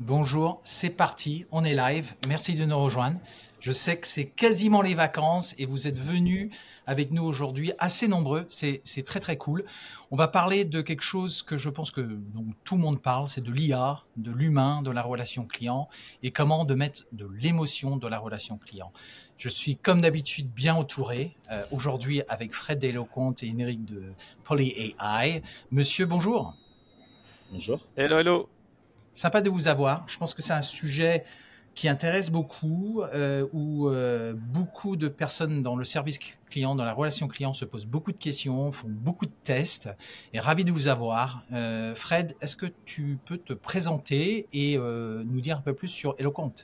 Bonjour, c'est parti, on est live. Merci de nous rejoindre. Je sais que c'est quasiment les vacances et vous êtes venus avec nous aujourd'hui assez nombreux. C'est très très cool. On va parler de quelque chose que je pense que dont tout le monde parle, c'est de l'IA, de l'humain, de la relation client et comment de mettre de l'émotion dans la relation client. Je suis comme d'habitude bien entouré aujourd'hui avec Fred Deloconte et Éneric de Poly AI. Monsieur, bonjour. Bonjour. Hello, hello. Sympa de vous avoir. Je pense que c'est un sujet qui intéresse beaucoup, où beaucoup de personnes dans le service client, dans la relation client, se posent beaucoup de questions, font beaucoup de tests. Et ravi de vous avoir. Fred, est-ce que tu peux te présenter et nous dire un peu plus sur Eloquent?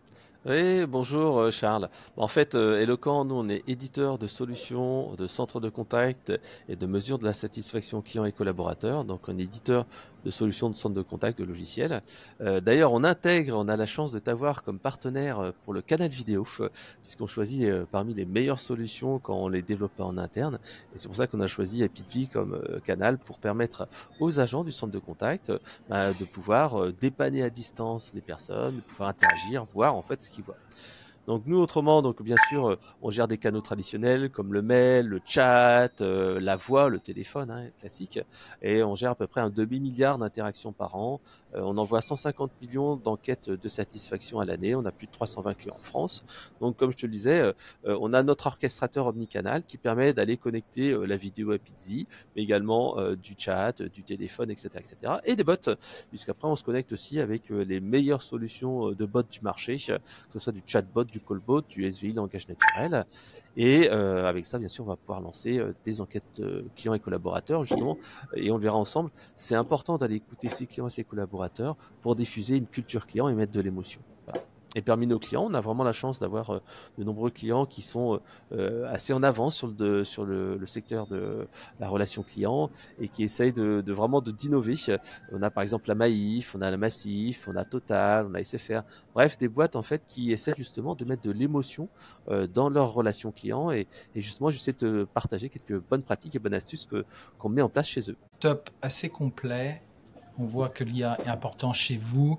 Oui, bonjour Charles. En fait, Eloquent, nous, on est éditeur de solutions, de centres de contact et de mesures de la satisfaction client et collaborateur. Donc, on est éditeur de solutions de centres de contact, de logiciels. D'ailleurs, on a la chance de t'avoir comme partenaire pour le canal vidéo, puisqu'on choisit parmi les meilleures solutions quand on les développe en interne. Et c'est pour ça qu'on a choisi Apizzi comme canal pour permettre aux agents du centre de contact de pouvoir dépanner à distance les personnes, de pouvoir interagir, voir en fait ce qu'ils voient. Donc nous autrement, donc bien sûr, on gère des canaux traditionnels comme le mail, le chat, la voix, le téléphone, hein, classique, et on gère à peu près un demi-milliard d'interactions par an. On envoie 150 millions d'enquêtes de satisfaction à l'année. On a plus de 320 clients en France. Donc comme je te le disais, on a notre orchestrateur omnicanal qui permet d'aller connecter la vidéo à Pizzi, mais également du chat, du téléphone, etc., etc., et des bots, puisqu'après on se connecte aussi avec les meilleures solutions de bots du marché, que ce soit du chatbot, du callbot, du SVI, langage naturel. Et avec ça, bien sûr, on va pouvoir lancer des enquêtes clients et collaborateurs, justement. Et on le verra ensemble. C'est important d'aller écouter ses clients et ses collaborateurs pour diffuser une culture client et mettre de l'émotion. Voilà. Et parmi nos clients, on a vraiment la chance d'avoir de nombreux clients qui sont assez en avance sur le secteur de la relation client et qui essayent de vraiment d'innover. On a par exemple la Maïf, on a la Massif, on a Total, on a SFR. Bref, des boîtes en fait qui essaient justement de mettre de l'émotion dans leur relation client et justement j'essaie de te partager quelques bonnes pratiques et bonnes astuces qu'on met en place chez eux. Top, assez complet. On voit que l'IA est important chez vous.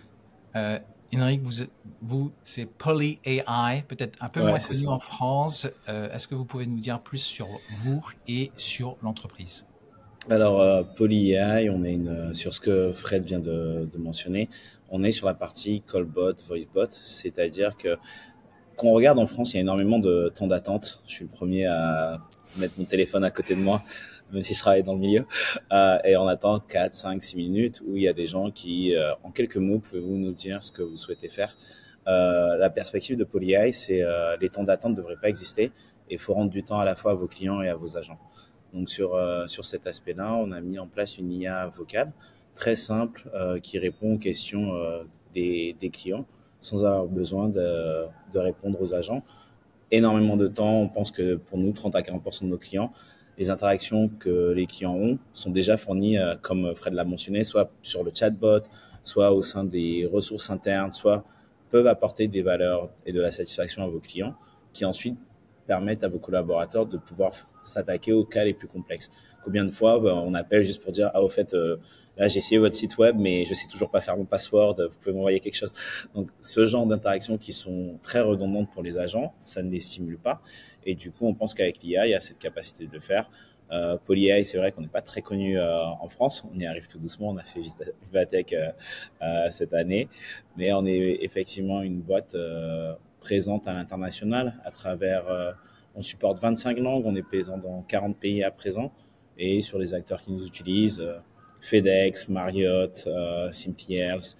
Éneric, vous c'est Poly AI, peut-être un peu Ouais, moins c'est connu ça. en France. Est-ce que vous pouvez nous dire plus sur vous et sur l'entreprise? Alors, Poly AI, on est sur ce que Fred vient de mentionner. On est sur la partie callbot, voicebot, c'est-à-dire que quand on regarde en France, il y a énormément de temps d'attente. Je suis le premier à mettre mon téléphone à côté de moi, même si je travaille dans le milieu, et on attend 4, 5, 6 minutes où il y a des gens qui, en quelques mots, pouvez-vous nous dire ce que vous souhaitez faire. La perspective de Poly AI, c'est les temps d'attente ne devraient pas exister et il faut rendre du temps à la fois à vos clients et à vos agents. Donc sur cet aspect-là, on a mis en place une IA vocale très simple qui répond aux questions des clients sans avoir besoin de répondre aux agents. Énormément de temps, on pense que pour nous, 30 à 40% de nos clients, les interactions que les clients ont sont déjà fournies, comme Fred l'a mentionné, soit sur le chatbot, soit au sein des ressources internes, soit peuvent apporter des valeurs et de la satisfaction à vos clients, qui ensuite permettent à vos collaborateurs de pouvoir s'attaquer aux cas les plus complexes. Combien de fois on appelle juste pour dire, ah au fait, là j'ai essayé votre site web, mais je sais toujours pas faire mon password, vous pouvez m'envoyer quelque chose. Donc ce genre d'interactions qui sont très redondantes pour les agents, ça ne les stimule pas. Et du coup, on pense qu'avec l'IA, il y a cette capacité de le faire. PolyAI, c'est vrai qu'on n'est pas très connu en France. On y arrive tout doucement. On a fait Vivatech cette année, mais on est effectivement une boîte présente à l'international à travers. On supporte 25 langues. On est présent dans 40 pays à présent et sur les acteurs qui nous utilisent, FedEx, Marriott, Simply Health,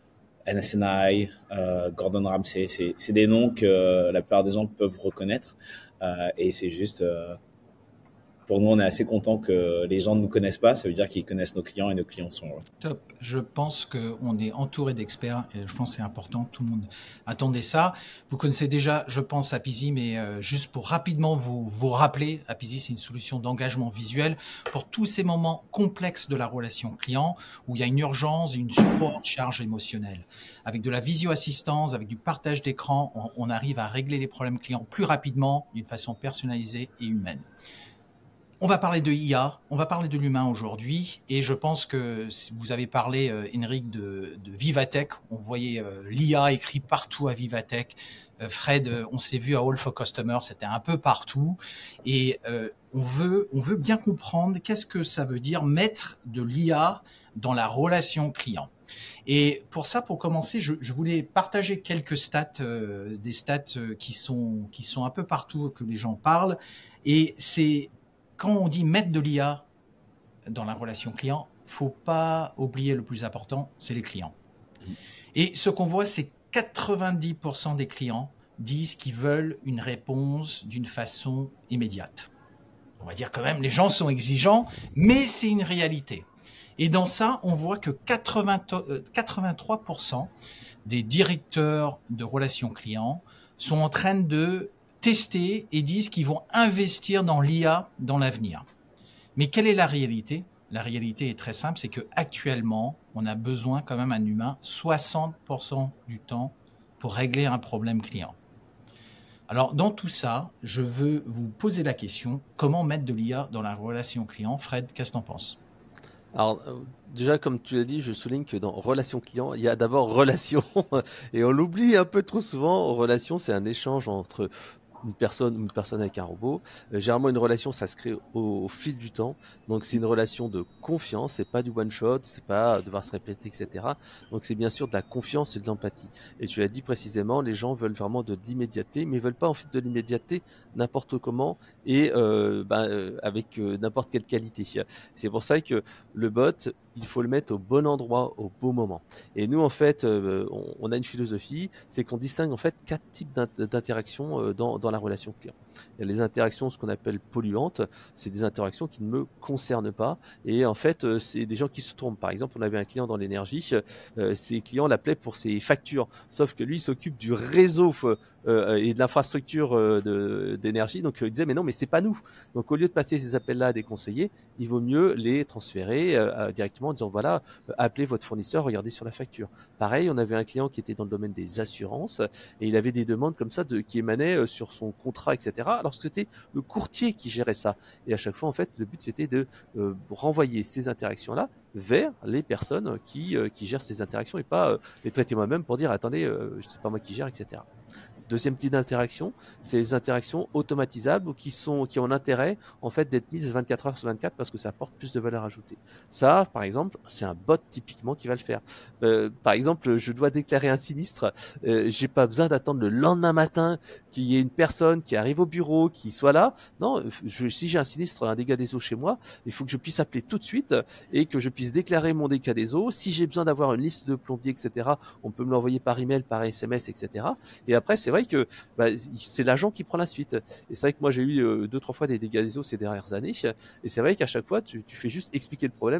NSNI, Gordon Ramsay, c'est des noms que la plupart des gens peuvent reconnaître et c'est juste pour nous, on est assez content que les gens ne nous connaissent pas. Ça veut dire qu'ils connaissent nos clients et nos clients sont heureux. Top. Je pense qu'on est entouré d'experts et je pense que c'est important. Tout le monde attendait ça. Vous connaissez déjà, je pense, Apizzi, mais juste pour rapidement vous rappeler, Apizzi, c'est une solution d'engagement visuel pour tous ces moments complexes de la relation client où il y a une urgence, une forte charge émotionnelle. Avec de la visio-assistance, avec du partage d'écran, on arrive à régler les problèmes clients plus rapidement, d'une façon personnalisée et humaine. On va parler de IA, on va parler de l'humain aujourd'hui, et je pense que si vous avez parlé, Henrik, de Vivatech. On voyait l'IA écrit partout à Vivatech. Fred, on s'est vu à All for Customers, c'était un peu partout, et on veut bien comprendre qu'est-ce que ça veut dire mettre de l'IA dans la relation client. Et pour ça, pour commencer, je voulais partager quelques stats, des stats qui sont un peu partout, que les gens parlent, et c'est quand on dit mettre de l'IA dans la relation client, faut pas oublier le plus important, c'est les clients. Et ce qu'on voit, c'est 90% des clients disent qu'ils veulent une réponse d'une façon immédiate. On va dire quand même, les gens sont exigeants, mais c'est une réalité. Et dans ça, on voit que 83% des directeurs de relations clients sont en train de tester et disent qu'ils vont investir dans l'IA dans l'avenir. Mais quelle est la réalité ? La réalité est très simple, c'est que actuellement, on a besoin quand même d'un humain 60% du temps pour régler un problème client. Alors, dans tout ça, je veux vous poser la question, comment mettre de l'IA dans la relation client ? Fred, qu'est-ce que t'en penses ? Alors, déjà, comme tu l'as dit, je souligne que dans relation client, il y a d'abord relation. Et on l'oublie un peu trop souvent. Relation, c'est un échange entre une personne avec un robot. Généralement, une relation, ça se crée au fil du temps. Donc, c'est une relation de confiance. C'est pas du one shot. C'est pas devoir se répéter, etc. Donc, c'est bien sûr de la confiance et de l'empathie. Et tu l'as dit précisément, les gens veulent vraiment de l'immédiateté, mais ils veulent pas en fait de l'immédiateté n'importe comment et avec n'importe quelle qualité. C'est pour ça que le bot, il faut le mettre au bon endroit, au bon moment. Et nous, en fait, on a une philosophie, c'est qu'on distingue en fait 4 types d'interactions dans la relation client. Il y a les interactions, ce qu'on appelle polluantes, c'est des interactions qui ne me concernent pas. Et en fait, c'est des gens qui se trompent. Par exemple, on avait un client dans l'énergie, ses clients l'appelaient pour ses factures, sauf que lui, il s'occupe du réseau et de l'infrastructure d'énergie. Donc, il disait, mais non, mais c'est pas nous. Donc, au lieu de passer ces appels-là à des conseillers, il vaut mieux les transférer directement en disant voilà, appelez votre fournisseur, regardez sur la facture. Pareil, on avait un client qui était dans le domaine des assurances et il avait des demandes comme ça qui émanaient sur son contrat, etc. Alors que c'était le courtier qui gérait ça. Et à chaque fois, en fait, le but c'était de renvoyer ces interactions-là vers les personnes qui gèrent ces interactions et pas les traiter moi-même pour dire attendez, c'est pas moi qui gère, etc. Deuxième type d'interaction, c'est les interactions automatisables qui ont l'intérêt en fait d'être mises 24 heures sur 24 parce que ça apporte plus de valeur ajoutée. Ça, par exemple, c'est un bot typiquement qui va le faire. Par exemple, je dois déclarer un sinistre, j'ai pas besoin d'attendre le lendemain matin qu'il y ait une personne qui arrive au bureau, qui soit là. Non, si j'ai un sinistre, un dégât des eaux chez moi, il faut que je puisse appeler tout de suite et que je puisse déclarer mon dégât des eaux. Si j'ai besoin d'avoir une liste de plombiers, etc., on peut me l'envoyer par email, par SMS, etc. Et après, c'est vrai que c'est l'agent qui prend la suite. Et c'est vrai que moi j'ai eu 2-3 fois des dégâts des eaux ces dernières années. Et c'est vrai qu'à chaque fois tu fais juste expliquer le problème,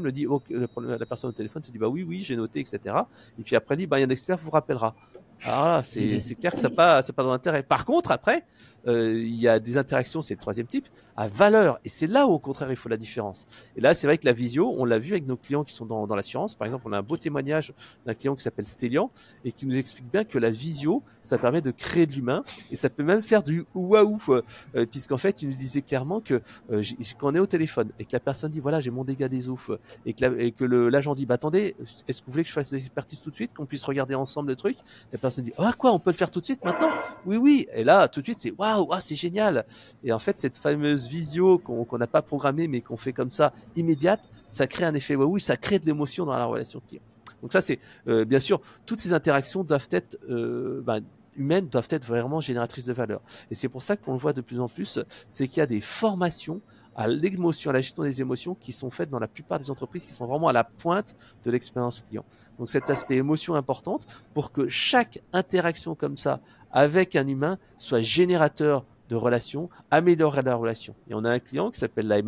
la personne au téléphone te dit bah oui j'ai noté, etc. Et puis après dit bah il y a un expert vous rappellera. Alors là, c'est clair que ça n'a pas d'intérêt. Par contre, après, il y a des interactions, c'est le troisième type, à valeur. Et c'est là où, au contraire, il faut la différence. Et là, c'est vrai que la visio, on l'a vu avec nos clients qui sont dans l'assurance. Par exemple, on a un beau témoignage d'un client qui s'appelle Stellian et qui nous explique bien que la visio, ça permet de créer de l'humain et ça peut même faire du waouh, puisqu'en fait, il nous disait clairement que quand on est au téléphone et que la personne dit voilà, j'ai mon dégât des eaux et que l'agent dit bah attendez, est-ce que vous voulez que je fasse l'expertise tout de suite, qu'on puisse regarder ensemble le truc? La personne dit ah quoi, on peut le faire tout de suite maintenant? Oui. Et là, tout de suite, c'est waouh, c'est génial. Et en fait, cette fameuse visio qu'on n'a pas programmée mais qu'on fait comme ça immédiate, ça crée un effet waouh, ça crée de l'émotion dans la relation client. Donc ça, c'est bien sûr, toutes ces interactions doivent être humaines, doivent être vraiment génératrices de valeur. Et c'est pour ça qu'on le voit de plus en plus, c'est qu'il y a des formations à l'émotion, à la gestion des émotions qui sont faites dans la plupart des entreprises qui sont vraiment à la pointe de l'expérience client. Donc cet aspect émotion importante pour que chaque interaction comme ça avec un humain soit générateur de relations, améliorer la relation. Et on a un client qui s'appelle la MNT,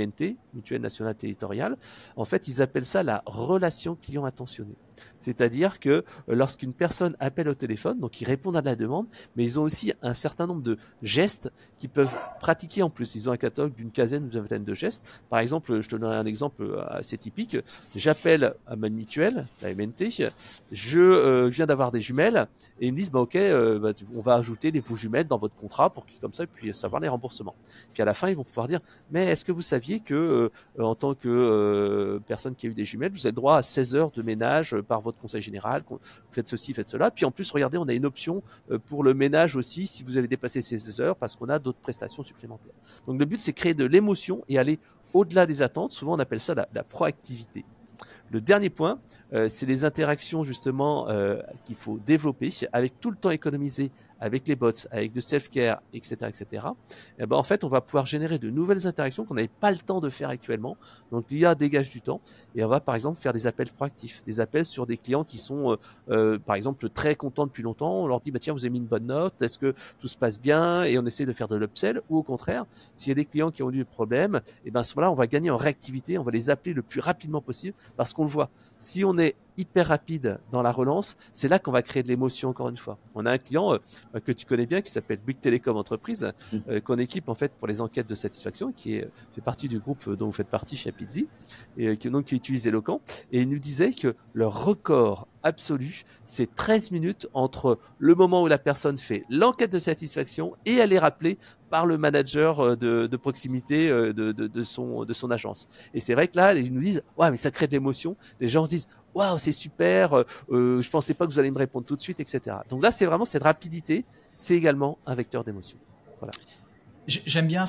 mutuelle nationale territoriale. En fait, ils appellent ça la relation client attentionnée. C'est-à-dire que lorsqu'une personne appelle au téléphone, donc ils répondent à la demande, mais ils ont aussi un certain nombre de gestes qu'ils peuvent pratiquer en plus. Ils ont un catalogue d'une quinzaine ou d'une vingtaine de gestes. Par exemple, je te donnerai un exemple assez typique. J'appelle à ma mutuelle, la MNT, je viens d'avoir des jumelles et ils me disent ok, on va ajouter vos jumelles dans votre contrat pour que comme ça ils puissent savoir les remboursements. Puis à la fin, ils vont pouvoir dire mais est-ce que vous saviez que en tant que personne qui a eu des jumelles, vous avez le droit à 16 heures de ménage par votre conseil général, faites ceci, faites cela. Puis en plus, regardez, on a une option pour le ménage aussi si vous avez dépassé ces heures parce qu'on a d'autres prestations supplémentaires. Donc le but, c'est créer de l'émotion et aller au-delà des attentes. Souvent, on appelle ça la proactivité. Le dernier point, c'est les interactions justement qu'il faut développer avec tout le temps économisé, avec les bots, avec le self-care, etc., etc. Et ben en fait, on va pouvoir générer de nouvelles interactions qu'on n'avait pas le temps de faire actuellement. Donc l'IA dégage du temps et on va par exemple faire des appels proactifs, des appels sur des clients qui sont par exemple très contents depuis longtemps. On leur dit bah tiens, vous avez mis une bonne note, est-ce que tout se passe bien, et on essaie de faire de l'upsell. Ou au contraire, s'il y a des clients qui ont eu des problèmes, et ben à ce moment-là, on va gagner en réactivité, on va les appeler le plus rapidement possible parce qu'on le voit. Si on est hyper rapide dans la relance, c'est là qu'on va créer de l'émotion encore une fois. On a un client que tu connais bien qui s'appelle Bouygues Télécom Entreprise, qu'on équipe en fait pour les enquêtes de satisfaction, qui fait partie du groupe dont vous faites partie chez Apizzi, et qui utilise Eloquent. Et il nous disait que leur record absolu, c'est 13 minutes entre le moment où la personne fait l'enquête de satisfaction et elle est rappelée par le manager de proximité de son agence. Et c'est vrai que là, ils nous disent « Ouais, mais ça crée de l'émotion ». Les gens se disent « Waouh, c'est super, je pensais pas que vous allez me répondre tout de suite, etc. » Donc là, c'est vraiment cette rapidité, c'est également un vecteur d'émotion. Voilà. J'aime bien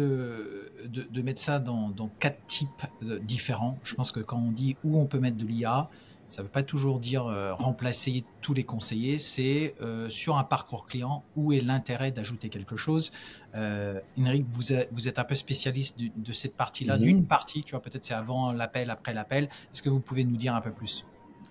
de mettre ça dans 4 types différents. Je pense que quand on dit où on peut mettre de l'IA, ça ne veut pas toujours dire remplacer tous les conseillers, c'est sur un parcours client, où est l'intérêt d'ajouter quelque chose. Henrik, vous êtes un peu spécialiste de cette partie-là, d'une partie, tu vois, peut-être c'est avant l'appel, après l'appel. Est-ce que vous pouvez nous dire un peu plus ?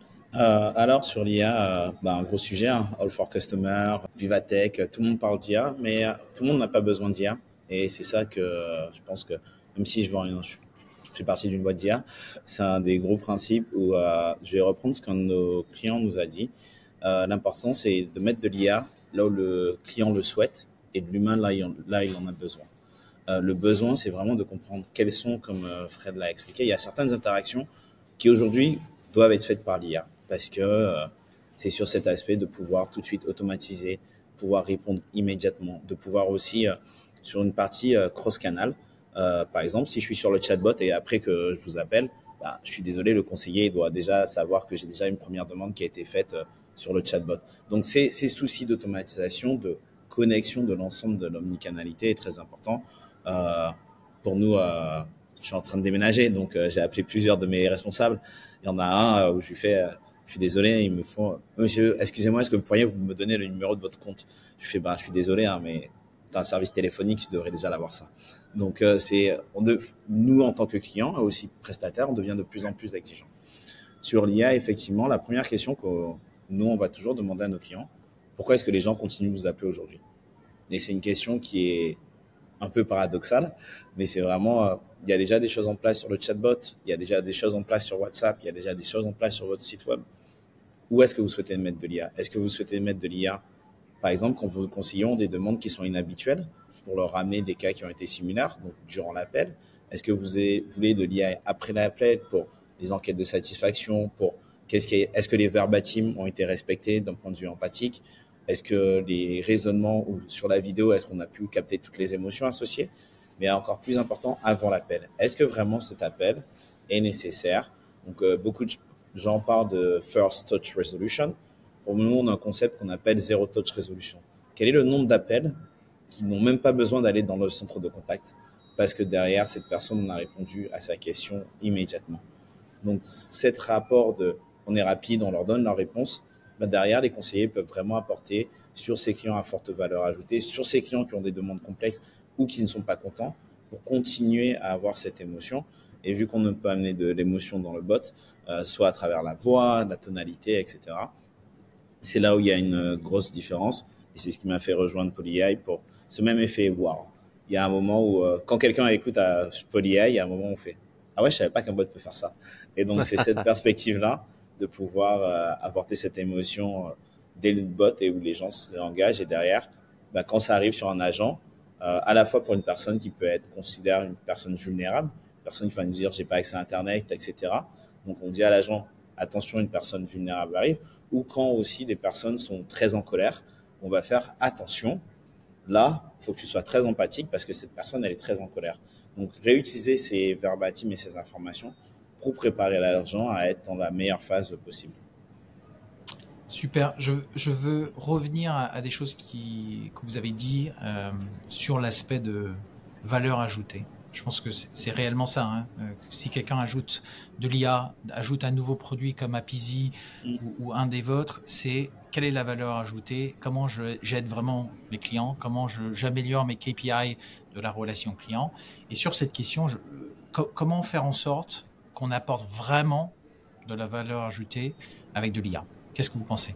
Alors sur l'IA, un gros sujet, All for Customer, Vivatech, tout le monde parle d'IA, mais tout le monde n'a pas besoin d'IA. Et c'est ça que je pense que, même si je fais partie d'une boîte d'IA, c'est un des gros principes où je vais reprendre ce qu'un de nos clients nous a dit. L'important, c'est de mettre de l'IA là où le client le souhaite et de l'humain là il en a besoin. Le besoin, c'est vraiment de comprendre quels sont, comme Fred l'a expliqué, il y a certaines interactions qui aujourd'hui doivent être faites par l'IA. Parce que c'est sur cet aspect de pouvoir tout de suite automatiser, pouvoir répondre immédiatement, de pouvoir aussi, sur une partie cross-canal, par exemple, si je suis sur le chatbot et après que je vous appelle, je suis désolé, le conseiller doit déjà savoir que j'ai déjà une première demande qui a été faite sur le chatbot. Donc, ces soucis d'automatisation, de connexion de l'ensemble de l'omnicanalité est très important. Pour nous, je suis en train de déménager, donc j'ai appelé plusieurs de mes responsables. Il y en a un où je lui fais... je suis désolé, ils me font « Monsieur, excusez-moi, est-ce que vous pourriez me donner le numéro de votre compte ?» Je fais « Je suis désolé, mais tu as un service téléphonique, tu devrais déjà l'avoir ça. » Donc, nous, en tant que clients, et aussi prestataires, on devient de plus en plus exigeants. Sur l'IA, effectivement, la première question que nous, on va toujours demander à nos clients, pourquoi est-ce que les gens continuent de vous appeler aujourd'hui? Et c'est une question qui est un peu paradoxale, mais c'est vraiment, il y a déjà des choses en place sur le chatbot, il y a déjà des choses en place sur WhatsApp, il y a déjà des choses en place sur votre site web. Où est-ce que vous souhaitez mettre de l'IA? Est-ce que vous souhaitez mettre de l'IA, par exemple, quand vous conseillons des demandes qui sont inhabituelles, pour leur ramener des cas qui ont été similaires, donc durant l'appel? Est-ce que vous voulez de l'IA après l'appel pour les enquêtes de satisfaction, pour est-ce que les verbatims ont été respectés d'un point de vue empathique? Est-ce que les raisonnements ou sur la vidéo, est-ce qu'on a pu capter toutes les émotions associées? Mais encore plus important, avant l'appel. Est-ce que vraiment cet appel est nécessaire? Donc, beaucoup de gens parlent de First Touch Resolution. Pour nous, on a un concept qu'on appelle Zero Touch Resolution. Quel est le nombre d'appels qui n'ont même pas besoin d'aller dans le centre de contact parce que derrière, cette personne on a répondu à sa question immédiatement. Donc, cet rapport on est rapide, on leur donne leur réponse, derrière, les conseillers peuvent vraiment apporter sur ces clients à forte valeur ajoutée, sur ces clients qui ont des demandes complexes ou qui ne sont pas contents, pour continuer à avoir cette émotion. Et vu qu'on ne peut amener de l'émotion dans le bot, soit à travers la voix, la tonalité, etc., c'est là où il y a une grosse différence. Et c'est ce qui m'a fait rejoindre PolyAI pour ce même effet wow. il y a un moment où, quand quelqu'un écoute à PolyAI, il y a un moment où on fait ah ouais, je savais pas qu'un bot peut faire ça. Et donc, c'est cette perspective-là de pouvoir apporter cette émotion dès le bot et où les gens se engagent. Et derrière, quand ça arrive sur un agent, à la fois pour une personne qui peut être considérée une personne vulnérable, une personne qui va nous dire j'ai pas accès à Internet, etc. Donc, on dit à l'agent attention, une personne vulnérable arrive. Ou quand aussi des personnes sont très en colère, on va faire attention. Là, il faut que tu sois très empathique parce que cette personne, elle est très en colère. Donc, réutiliser ces verbatims et ces informations pour préparer l'agent à être dans la meilleure phase possible. Super. Je veux revenir à des choses que vous avez dit sur l'aspect de valeur ajoutée. Je pense que c'est réellement ça. Hein. Si quelqu'un ajoute de l'IA, ajoute un nouveau produit comme Apizzi ou un des vôtres, c'est quelle est la valeur ajoutée, comment j'aide vraiment mes clients, comment j'améliore mes KPI de la relation client. Et sur cette question, comment faire en sorte qu'on apporte vraiment de la valeur ajoutée avec de l'IA? Qu'est-ce que vous pensez?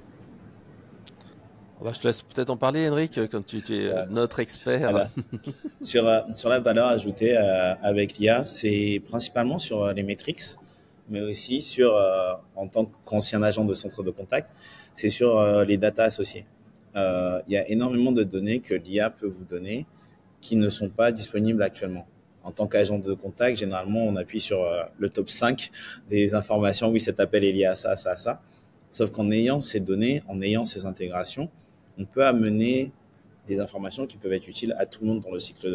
Je te laisse peut-être en parler, Henrik, comme tu es notre expert. Voilà. Sur la valeur ajoutée avec l'IA, c'est principalement sur les metrics, mais aussi en tant qu'ancien agent de centre de contact, c'est sur les data associées. Il y a énormément de données que l'IA peut vous donner qui ne sont pas disponibles actuellement. En tant qu'agent de contact, généralement, on appuie sur le top 5 des informations. Oui, cet appel est lié à ça, ça, à ça. Sauf qu'en ayant ces données, en ayant ces intégrations, on peut amener des informations qui peuvent être utiles à tout le monde dans le cycle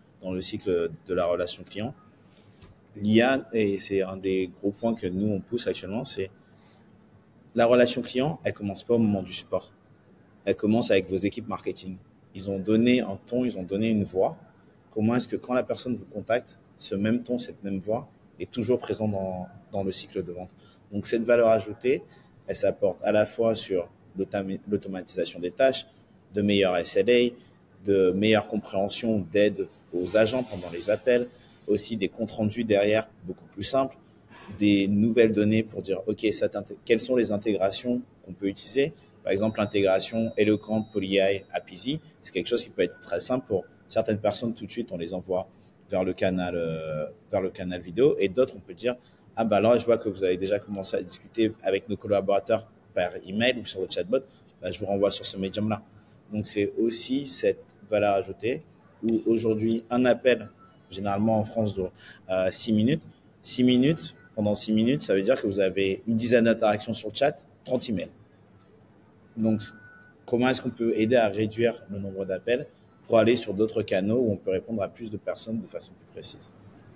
de la relation client. L'IA, et c'est un des gros points que nous, on pousse actuellement, c'est la relation client, elle commence pas au moment du support. Elle commence avec vos équipes marketing. Ils ont donné un ton, ils ont donné une voix. Comment est-ce que quand la personne vous contacte, ce même ton, cette même voix est toujours présent dans le cycle de vente. Donc, cette valeur ajoutée, elle s'apporte à la fois sur l'automatisation des tâches, de meilleurs SLA, de meilleure compréhension d'aide aux agents pendant les appels, aussi des comptes rendus derrière beaucoup plus simples, des nouvelles données pour dire ok, quelles sont les intégrations qu'on peut utiliser. Par exemple, l'intégration Eloquent, PolyAI, Apizzi, c'est quelque chose qui peut être très simple pour certaines personnes. Tout de suite, on les envoie vers le canal vidéo, et d'autres, on peut dire ah bah là, je vois que vous avez déjà commencé à discuter avec nos collaborateurs par email ou sur le chatbot, je vous renvoie sur ce médium-là. Donc, c'est aussi cette valeur ajoutée où aujourd'hui, un appel, généralement en France, dure 6 minutes. 6 minutes, pendant 6 minutes, ça veut dire que vous avez une dizaine d'interactions sur le chat, 30 emails. Donc, comment est-ce qu'on peut aider à réduire le nombre d'appels pour aller sur d'autres canaux où on peut répondre à plus de personnes de façon plus précise?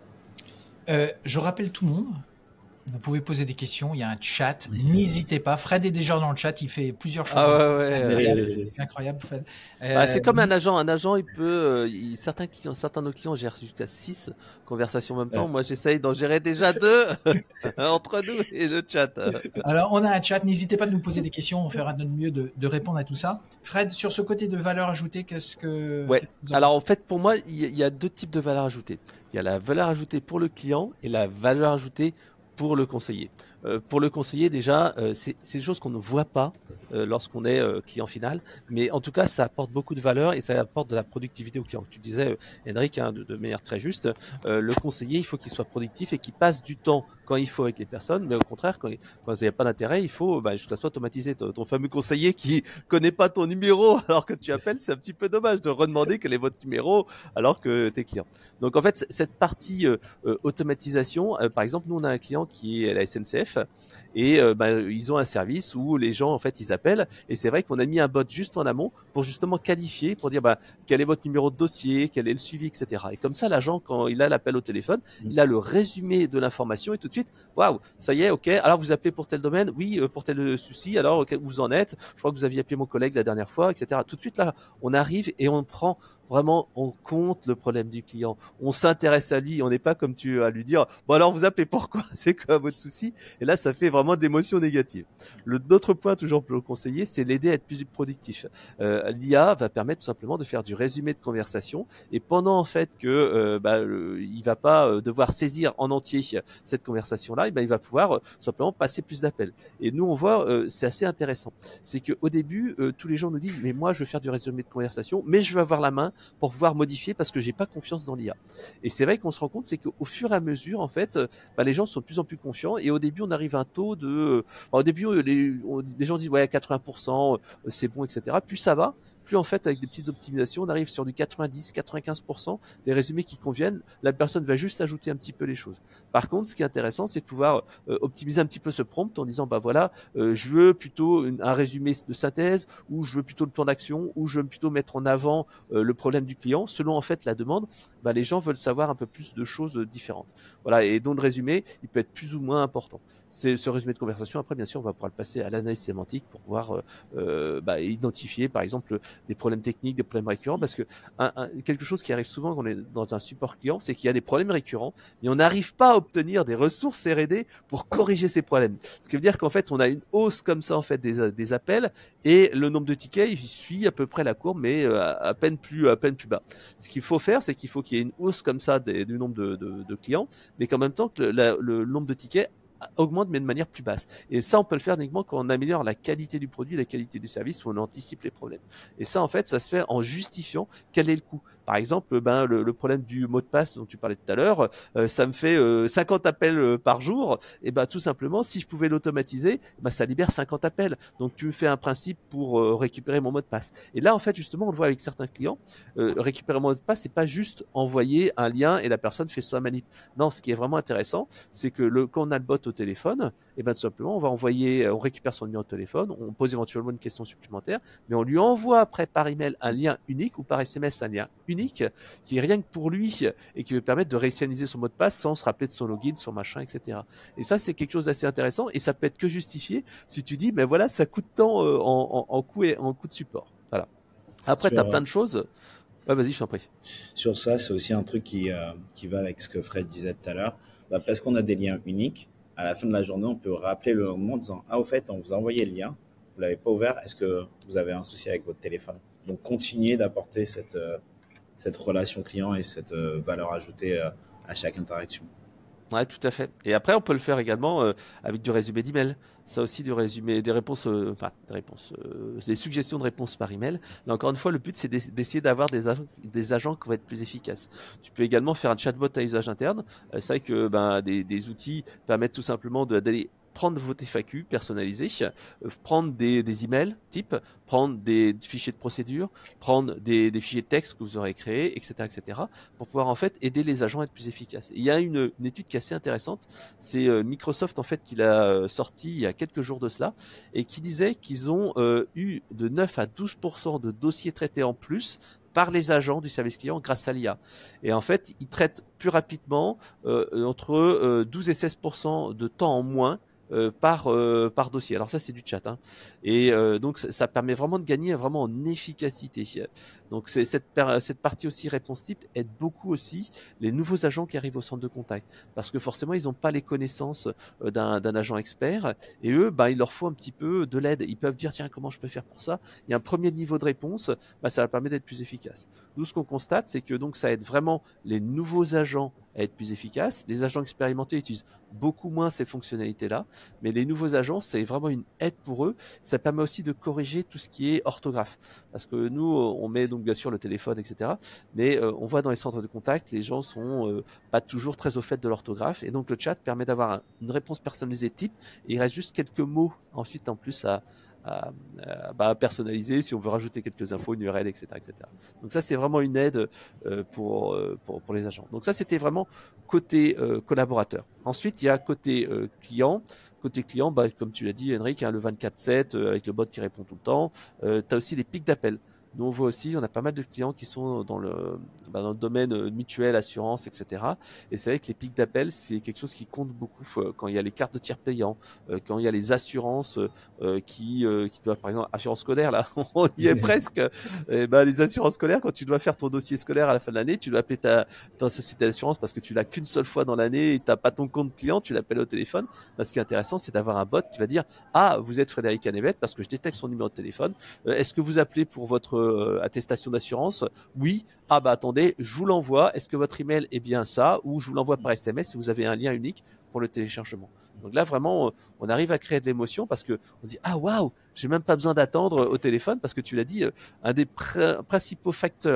Je rappelle tout le monde, vous pouvez poser des questions, il y a un chat, n'hésitez pas. Fred est déjà dans le chat, il fait plusieurs choses. Ah ouais. Incroyable, Fred. C'est comme un agent. Un agent, il peut, certains de nos clients gèrent jusqu'à 6 conversations en même temps. Moi, j'essaye d'en gérer déjà 2 entre nous et le chat. Alors, on a un chat, n'hésitez pas de nous poser des questions, on fera de notre mieux de répondre à tout ça. Fred, sur ce côté de valeur ajoutée, qu'est-ce que vous Alors, en fait, pour moi, il y a 2 types de valeur ajoutée. Il y a la valeur ajoutée pour le client et la valeur ajoutée pour le conseiller. Pour le conseiller, déjà, c'est des choses qu'on ne voit pas lorsqu'on est client final, mais en tout cas, ça apporte beaucoup de valeur et ça apporte de la productivité au client. Tu disais, Henrik, de manière très juste, le conseiller, il faut qu'il soit productif et qu'il passe du temps quand il faut avec les personnes, mais au contraire, quand il n'y a pas d'intérêt, il faut je dois automatiser ton fameux conseiller qui connaît pas ton numéro alors que tu appelles, c'est un petit peu dommage de redemander quel est votre numéro alors que t'es client. Donc en fait, cette partie automatisation, par exemple, nous on a un client qui est la SNCF et ils ont un service où les gens en fait ils appellent et c'est vrai qu'on a mis un bot juste en amont pour justement qualifier, pour dire quel est votre numéro de dossier, quel est le suivi, etc. Et comme ça l'agent, quand il a l'appel au téléphone, il a le résumé de l'information et tout de suite, waouh, ça y est, ok, alors vous appelez pour tel domaine, oui, pour tel souci, alors où vous en êtes, je crois que vous aviez appelé mon collègue la dernière fois, etc. Tout de suite là, on arrive et on prend vraiment, on compte le problème du client. On s'intéresse à lui. On n'est pas comme tu à lui dire, bon alors vous appelez pourquoi? C'est quoi votre souci? Et là, ça fait vraiment d'émotions négatives. L'autre point, toujours pour le conseiller, c'est l'aider à être plus productif. L'IA va permettre tout simplement de faire du résumé de conversation. Et pendant en fait que il va pas devoir saisir en entier cette conversation-là, il va pouvoir simplement passer plus d'appels. Et nous, on voit, c'est assez intéressant. C'est que au début, tous les gens nous disent, mais moi, je veux faire du résumé de conversation, mais je veux avoir la main pour pouvoir modifier parce que j'ai pas confiance dans l'IA. Et c'est vrai qu'on se rend compte, c'est qu'au fur et à mesure, en fait, les gens sont de plus en plus confiants. Et au début, on arrive à un taux de, au début, les gens disent ouais 80%, c'est bon, etc. Plus ça va, plus en fait avec des petites optimisations, on arrive sur du 90-95% des résumés qui conviennent. La personne va juste ajouter un petit peu les choses. Par contre, ce qui est intéressant, c'est de pouvoir optimiser un petit peu ce prompt en disant bah voilà, je veux plutôt un résumé de synthèse, ou je veux plutôt le plan d'action, ou je veux plutôt mettre en avant le problème du client. Selon en fait la demande, les gens veulent savoir un peu plus de choses différentes. Voilà, et donc le résumé, il peut être plus ou moins important. C'est ce résumé de conversation. Après, bien sûr, on va pouvoir le passer à l'analyse sémantique pour pouvoir identifier, par exemple, des problèmes techniques, des problèmes récurrents, parce que quelque chose qui arrive souvent quand on est dans un support client, c'est qu'il y a des problèmes récurrents, mais on n'arrive pas à obtenir des ressources R&D pour corriger ces problèmes. Ce qui veut dire qu'en fait, on a une hausse comme ça en fait des appels, et le nombre de tickets il suit à peu près la courbe, mais à peine plus bas. Ce qu'il faut faire, c'est qu'il faut qu'il y ait une hausse comme ça du nombre de clients, mais qu'en même temps que le nombre de tickets augmente mais de manière plus basse. Et ça, on peut le faire uniquement quand on améliore la qualité du produit, la qualité du service, où on anticipe les problèmes. Et ça, en fait, ça se fait en justifiant quel est le coût. Par exemple, le problème du mot de passe dont tu parlais tout à l'heure, ça me fait 50 appels par jour. Et tout simplement, si je pouvais l'automatiser, ça libère 50 appels. Donc, tu me fais un principe pour récupérer mon mot de passe. Et là, en fait, justement, on le voit avec certains clients, récupérer mon mot de passe, c'est pas juste envoyer un lien et la personne fait sa manip. Non, ce qui est vraiment intéressant, c'est que quand on a le bot au téléphone, tout simplement, on récupère son numéro de téléphone, on pose éventuellement une question supplémentaire, mais on lui envoie après par email un lien unique, ou par SMS un lien unique, qui est rien que pour lui et qui va permettre de réinitialiser son mot de passe sans se rappeler de son login, son machin, etc. Et ça, c'est quelque chose d'assez intéressant, et ça peut être que justifié si tu dis, mais voilà, ça coûte tant en coût de support. Voilà. Après, tu as plein de choses. Ouais, vas-y, je t'en prie. Sur ça, c'est aussi un truc qui va avec ce que Fred disait tout à l'heure. Parce qu'on a des liens uniques, à la fin de la journée, on peut rappeler le lendemain en disant « Ah, au fait, on vous a envoyé le lien, vous l'avez pas ouvert, est-ce que vous avez un souci avec votre téléphone ?» Donc, continuer d'apporter cette relation client et cette valeur ajoutée à chaque interaction. Ouais, tout à fait. Et après, on peut le faire également avec du résumé d'email. Ça aussi, du résumé, des réponses, des suggestions de réponses par email. Là, encore une fois, le but, c'est d'essayer d'avoir des agents qui vont être plus efficaces. Tu peux également faire un chatbot à usage interne. C'est vrai que des outils permettent tout simplement d'aller prendre votre FAQ personnalisé, prendre des emails type, prendre des fichiers de procédure, prendre des fichiers de texte que vous aurez créés, etc., pour pouvoir en fait aider les agents à être plus efficaces. Et il y a une étude qui est assez intéressante, c'est Microsoft en fait qui l'a sorti il y a quelques jours de cela, et qui disait qu'ils ont eu de 9 à 12% de dossiers traités en plus par les agents du service client grâce à l'IA. Et en fait, ils traitent plus rapidement, entre 12 et 16% de temps en moins par dossier. Alors ça, c'est du chat, hein. Et donc ça permet vraiment de gagner vraiment en efficacité. Donc cette partie aussi réponse type aide beaucoup aussi les nouveaux agents qui arrivent au centre de contact, parce que forcément ils n'ont pas les connaissances d'un agent expert, et eux il leur faut un petit peu de l'aide. Ils peuvent dire tiens, comment je peux faire pour ça. Il y a un premier niveau de réponse, ça va permettre d'être plus efficace. Nous, ce qu'on constate, c'est que donc ça aide vraiment les nouveaux agents à être plus efficaces. Les agents expérimentés utilisent beaucoup moins ces fonctionnalités-là, mais les nouveaux agents, c'est vraiment une aide pour eux. Ça permet aussi de corriger tout ce qui est orthographe, parce que nous, on met donc bien sûr le téléphone, etc., mais on voit dans les centres de contact, les gens sont pas toujours très au fait de l'orthographe, et donc le chat permet d'avoir une réponse personnalisée type, et il reste juste quelques mots ensuite en plus à personnaliser si on veut rajouter quelques infos, une URL, etc., etc. Donc ça, c'est vraiment une aide pour les agents. Donc ça, c'était vraiment côté collaborateur. Ensuite, il y a côté client. Côté client, comme tu l'as dit, Henrik, le 24/7 avec le bot qui répond tout le temps. Tu as aussi les pics d'appels. Nous, on voit aussi, on a pas mal de clients qui sont dans le domaine mutuel, assurance, etc. Et c'est vrai que les pics d'appel, c'est quelque chose qui compte beaucoup quand il y a les cartes de tiers payants, quand il y a les assurances qui doivent, par exemple, assurance scolaire, là, on y est presque. Les assurances scolaires, quand tu dois faire ton dossier scolaire à la fin de l'année, tu dois appeler ta société d'assurance parce que tu l'as qu'une seule fois dans l'année et t'as pas ton compte client, tu l'appelles au téléphone. Ce qui est intéressant, c'est d'avoir un bot qui va dire ah, vous êtes Frédéric Hannevet parce que je détecte son numéro de téléphone. Est-ce que vous appelez pour votre attestation d'assurance? Oui. Ah attendez, je vous l'envoie. Est-ce que votre email est bien ça? Ou je vous l'envoie par SMS si vous avez un lien unique pour le téléchargement. Donc là, vraiment, on arrive à créer de l'émotion parce que on dit ah waouh, j'ai même pas besoin d'attendre au téléphone parce que tu l'as dit, un des principaux facteurs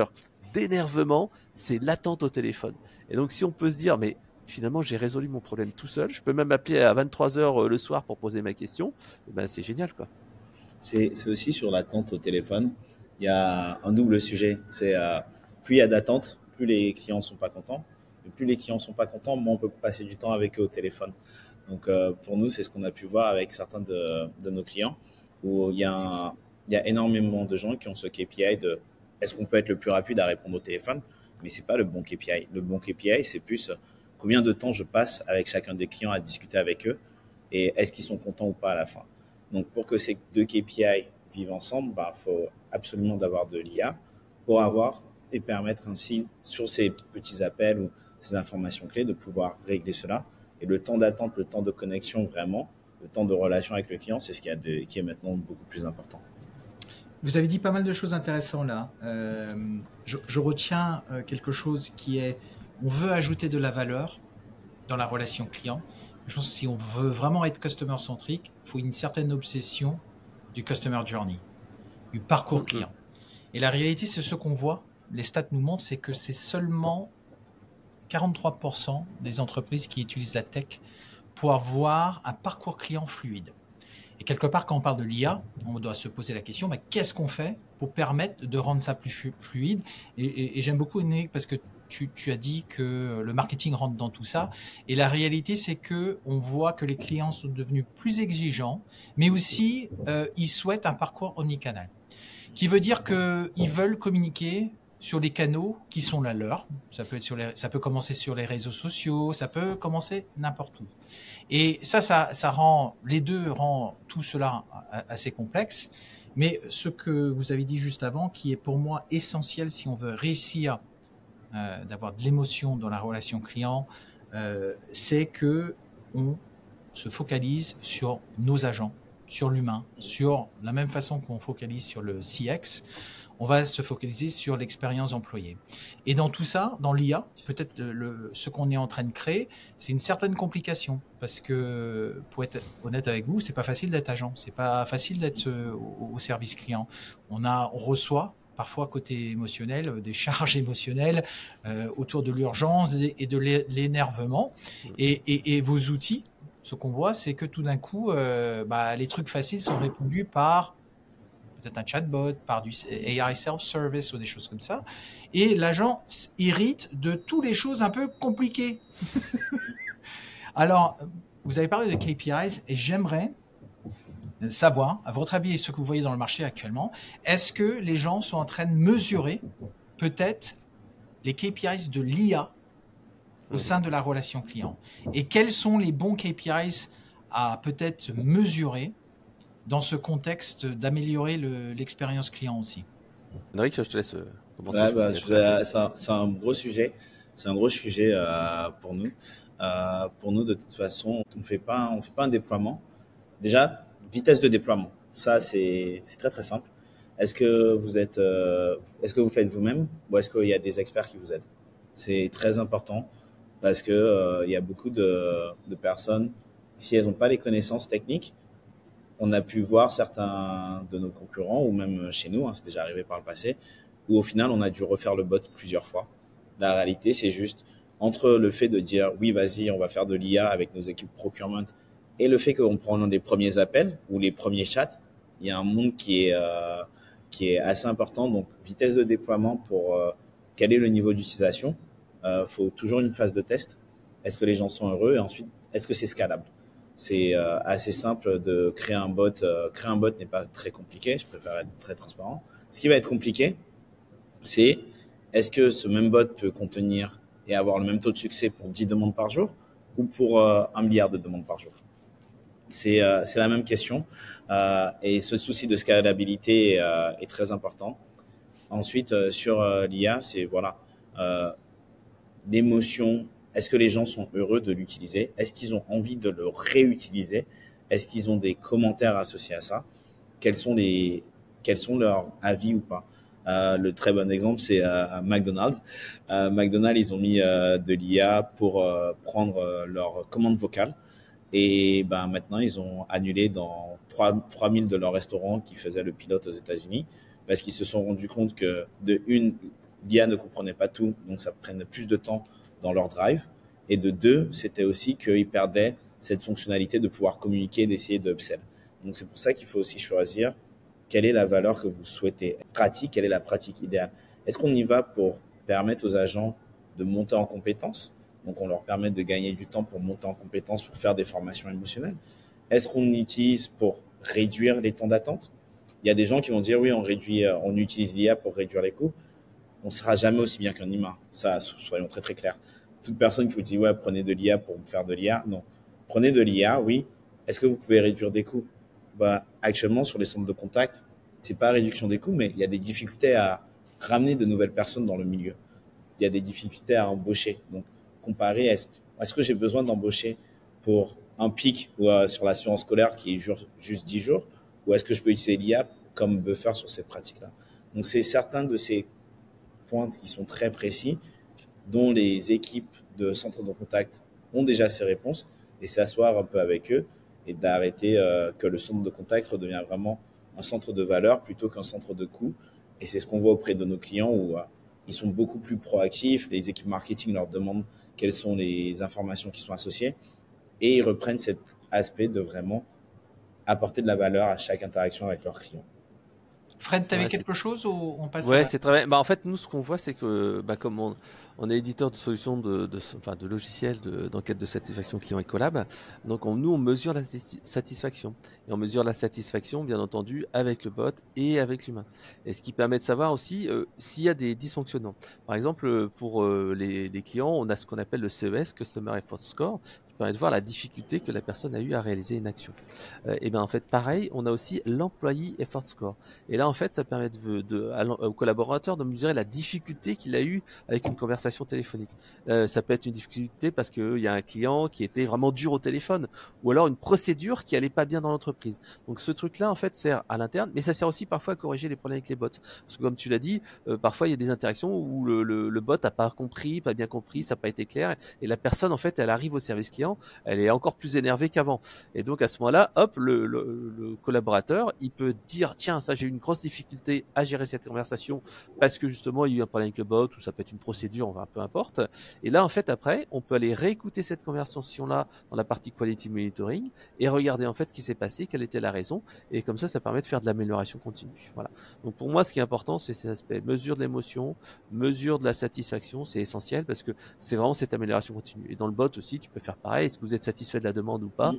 d'énervement, c'est l'attente au téléphone. Et donc, si on peut se dire, mais finalement, j'ai résolu mon problème tout seul, je peux même appeler à 23h le soir pour poser ma question, ben, c'est génial, quoi. C'est aussi sur l'attente au téléphone. Il y a un double sujet. C'est plus il y a d'attente, plus les clients sont pas contents. Et plus les clients sont pas contents, moins on peut passer du temps avec eux au téléphone. Donc pour nous, c'est ce qu'on a pu voir avec certains de nos clients, où il y a énormément de gens qui ont ce KPI de est-ce qu'on peut être le plus rapide à répondre au téléphone, mais c'est pas le bon KPI. Le bon KPI, c'est plus combien de temps je passe avec chacun des clients à discuter avec eux et est-ce qu'ils sont contents ou pas à la fin. Donc, pour que ces deux KPI vivent ensemble, faut absolument d'avoir de l'IA pour avoir et permettre ainsi, sur ces petits appels ou ces informations clés, de pouvoir régler cela. Et le temps d'attente, le temps de connexion, vraiment, le temps de relation avec le client, c'est ce qui est maintenant beaucoup plus important. Vous avez dit pas mal de choses intéressantes là. Je retiens quelque chose qui est, on veut ajouter de la valeur dans la relation client. Je pense que si on veut vraiment être customer centrique, il faut une certaine obsession du customer journey, du parcours client. Et la réalité, c'est ce qu'on voit. Les stats nous montrent, c'est que c'est seulement 43% des entreprises qui utilisent la tech pour avoir un parcours client fluide. Et quelque part, quand on parle de l'IA, on doit se poser la question, qu'est-ce qu'on fait pour permettre de rendre ça plus fluide ? Et j'aime beaucoup, Nick, parce que tu as dit que le marketing rentre dans tout ça. Et la réalité, c'est que on voit que les clients sont devenus plus exigeants, mais aussi ils souhaitent un parcours omnicanal, qui veut dire qu'ils veulent communiquer sur les canaux qui sont la leur. Ça peut commencer sur les réseaux sociaux, ça peut commencer n'importe où. Et ça rend tout cela assez complexe. Mais ce que vous avez dit juste avant, qui est pour moi essentiel si on veut réussir d'avoir de l'émotion dans la relation client, c'est que on se focalise sur nos agents, sur l'humain, sur la même façon qu'on focalise sur le CX. On va se focaliser sur l'expérience employée. Et dans tout ça, dans l'IA, peut-être ce qu'on est en train de créer, c'est une certaine complication. Parce que, pour être honnête avec vous, c'est pas facile d'être agent. C'est pas facile d'être au service client. On reçoit, parfois côté émotionnel, des charges émotionnelles autour de l'urgence et de l'énervement. Et vos outils, ce qu'on voit, c'est que tout d'un coup, les trucs faciles sont répondus par peut-être un chatbot, par du AI self-service ou des choses comme ça. Et l'agent hérite de toutes les choses un peu compliquées. Alors, vous avez parlé de KPIs et j'aimerais savoir, à votre avis et ce que vous voyez dans le marché actuellement, est-ce que les gens sont en train de mesurer peut-être les KPIs de l'IA au sein de la relation client? Et quels sont les bons KPIs à peut-être mesurer dans ce contexte d'améliorer l'expérience client aussi? Henrik, je te laisse commencer. C'est un gros sujet. C'est un gros sujet pour nous. Pour nous, de toute façon, on fait pas un déploiement. Déjà, vitesse de déploiement. Ça, c'est très très simple. Est-ce que vous faites vous-même ou est-ce qu'il y a des experts qui vous aident? C'est très important parce que il y a beaucoup de personnes, si elles n'ont pas les connaissances techniques, on a pu voir certains de nos concurrents ou même chez nous, c'est déjà arrivé par le passé, où au final, on a dû refaire le bot plusieurs fois. La réalité, c'est juste entre le fait de dire oui, vas-y, on va faire de l'IA avec nos équipes procurement et le fait qu'on prend les premiers appels ou les premiers chats, il y a un monde qui est assez important. Donc, vitesse de déploiement pour quel est le niveau d'utilisation. Faut toujours une phase de test. Est-ce que les gens sont heureux? Et ensuite, est-ce que c'est scalable? C'est assez simple de créer un bot. Créer un bot n'est pas très compliqué. Je préfère être très transparent. Ce qui va être compliqué, c'est est-ce que ce même bot peut contenir et avoir le même taux de succès pour 10 demandes par jour ou pour 1 milliard de demandes par jour? C'est la même question. Et ce souci de scalabilité est très important. Ensuite, sur l'IA, c'est l'émotion. Est-ce que les gens sont heureux de l'utiliser? Est-ce qu'ils ont envie de le réutiliser? Est-ce qu'ils ont des commentaires associés à ça? Quels sont leurs avis ou pas? Le très bon exemple, c'est McDonald's. McDonald's, ils ont mis de l'IA pour prendre leur commande vocale. Et maintenant, ils ont annulé dans 3000 de leurs restaurants qui faisaient le pilote aux États-Unis parce qu'ils se sont rendus compte que l'IA ne comprenait pas tout, donc ça prenait plus de temps dans leur drive. Et de deux, c'était aussi qu'ils perdaient cette fonctionnalité de pouvoir communiquer, d'essayer de upsell. Donc c'est pour ça qu'il faut aussi choisir quelle est la valeur que vous souhaitez. Pratique, quelle est la pratique idéale? Est-ce qu'on y va pour permettre aux agents de monter en compétences? Donc on leur permet de gagner du temps pour monter en compétences, pour faire des formations émotionnelles. Est-ce qu'on utilise pour réduire les temps d'attente? Il y a des gens qui vont dire oui, on utilise l'IA pour réduire les coûts. On ne sera jamais aussi bien qu'un humain. Ça, soyons très très clairs. Toute personne qui vous dit ouais, prenez de l'IA pour faire de l'IA, non. Prenez de l'IA, oui. Est-ce que vous pouvez réduire des coûts? Actuellement, sur les centres de contact, c'est pas réduction des coûts, mais il y a des difficultés à ramener de nouvelles personnes dans le milieu. Il y a des difficultés à embaucher. Donc, comparer, est-ce que j'ai besoin d'embaucher pour un pic ou sur l'assurance scolaire qui est juste 10 jours, ou est-ce que je peux utiliser l'IA comme buffer sur cette pratique-là? Donc, c'est certains de ces points qui sont très précis, dont les équipes de centres de contact ont déjà ces réponses, et s'asseoir un peu avec eux et d'arrêter que le centre de contact redevienne vraiment un centre de valeur plutôt qu'un centre de coût. Et c'est ce qu'on voit auprès de nos clients où ils sont beaucoup plus proactifs. Les équipes marketing leur demandent quelles sont les informations qui sont associées et ils reprennent cet aspect de vraiment apporter de la valeur à chaque interaction avec leurs clients. Fred, tu avais quelque chose ou on passe Ouais, c'est très bien. En fait, nous, ce qu'on voit, c'est que comme on est éditeur de solutions de logiciels d'enquête de satisfaction client et collab, donc nous, on mesure la satisfaction. Et on mesure la satisfaction, bien entendu, avec le bot et avec l'humain. Et ce qui permet de savoir aussi s'il y a des dysfonctionnements. Par exemple, pour les clients, on a ce qu'on appelle le CES, Customer Effort Score, permet de voir la difficulté que la personne a eu à réaliser une action. Et bien en fait pareil, on a aussi l'employee effort score. Et là en fait ça permet au collaborateur de mesurer la difficulté qu'il a eu avec une conversation téléphonique. Ça peut être une difficulté parce qu'il y a un client qui était vraiment dur au téléphone, ou alors une procédure qui allait pas bien dans l'entreprise. Donc ce truc-là en fait sert à l'interne, mais ça sert aussi parfois à corriger les problèmes avec les bots. Parce que comme tu l'as dit, parfois il y a des interactions où le bot a pas compris, pas bien compris, ça n'a pas été clair, et la personne en fait elle arrive au service client, elle est encore plus énervée qu'avant. Et donc à ce moment-là, hop, le collaborateur, il peut dire tiens, ça j'ai eu une grosse difficulté à gérer cette conversation parce que justement il y a eu un problème avec le bot ou ça peut être une procédure, enfin peu importe. Et là en fait après, on peut aller réécouter cette conversation là dans la partie quality monitoring et regarder en fait ce qui s'est passé, quelle était la raison, et comme ça permet de faire de l'amélioration continue. Voilà. Donc pour moi ce qui est important c'est ces aspects mesure de l'émotion, mesure de la satisfaction, c'est essentiel parce que c'est vraiment cette amélioration continue. Et dans le bot aussi tu peux faire pareil, est-ce que vous êtes satisfait de la demande ou pas,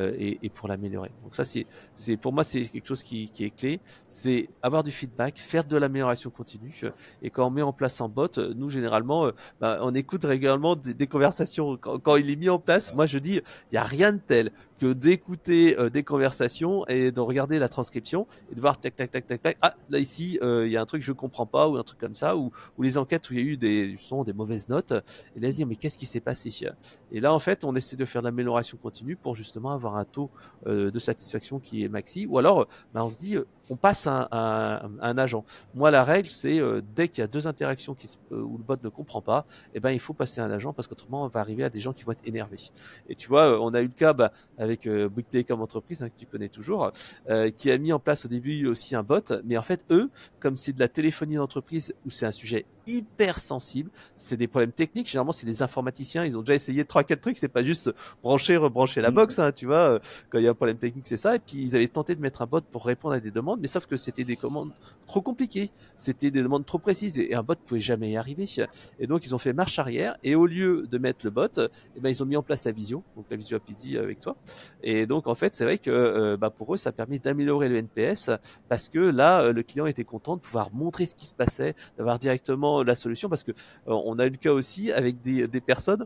et pour l'améliorer. Donc ça c'est pour moi c'est quelque chose qui est clé, c'est avoir du feedback, faire de l'amélioration continue. Et quand on met en place un bot, nous généralement on écoute régulièrement des conversations. Quand il est mis en place, moi je dis il y a rien de tel que d'écouter des conversations et de regarder la transcription et de voir tac tac tac tac tac, ah là ici il y a un truc que je comprends pas, ou un truc comme ça, ou les enquêtes où il y a eu justement des mauvaises notes, et là se dire mais qu'est-ce qui s'est passé. Et là en fait on essaie de faire de l'amélioration continue pour justement avoir un taux de satisfaction qui est maxi, ou alors on se dit on passe un agent. Moi la règle c'est dès qu'il y a deux interactions où le bot ne comprend pas, il faut passer un agent parce qu'autrement on va arriver à des gens qui vont être énervés. Et tu vois, on a eu le cas avec Bouygues Télécom Entreprise, que tu connais toujours, qui a mis en place au début aussi un bot, mais en fait eux, comme c'est de la téléphonie d'entreprise où c'est un sujet hyper sensible, c'est des problèmes techniques, généralement c'est des informaticiens, ils ont déjà essayé 3-4 trucs, c'est pas juste brancher, rebrancher la box, tu vois, quand il y a un problème technique c'est ça, et puis ils avaient tenté de mettre un bot pour répondre à des demandes, mais sauf que c'était des commandes trop compliquées, c'était des demandes trop précises, et un bot pouvait jamais y arriver, et donc ils ont fait marche arrière, et au lieu de mettre le bot, ils ont mis en place la visio, donc la visio API avec toi, et donc en fait c'est vrai que pour eux ça permet d'améliorer le NPS, parce que là le client était content de pouvoir montrer ce qui se passait, d'avoir directement la solution, parce que on a eu le cas aussi avec des personnes,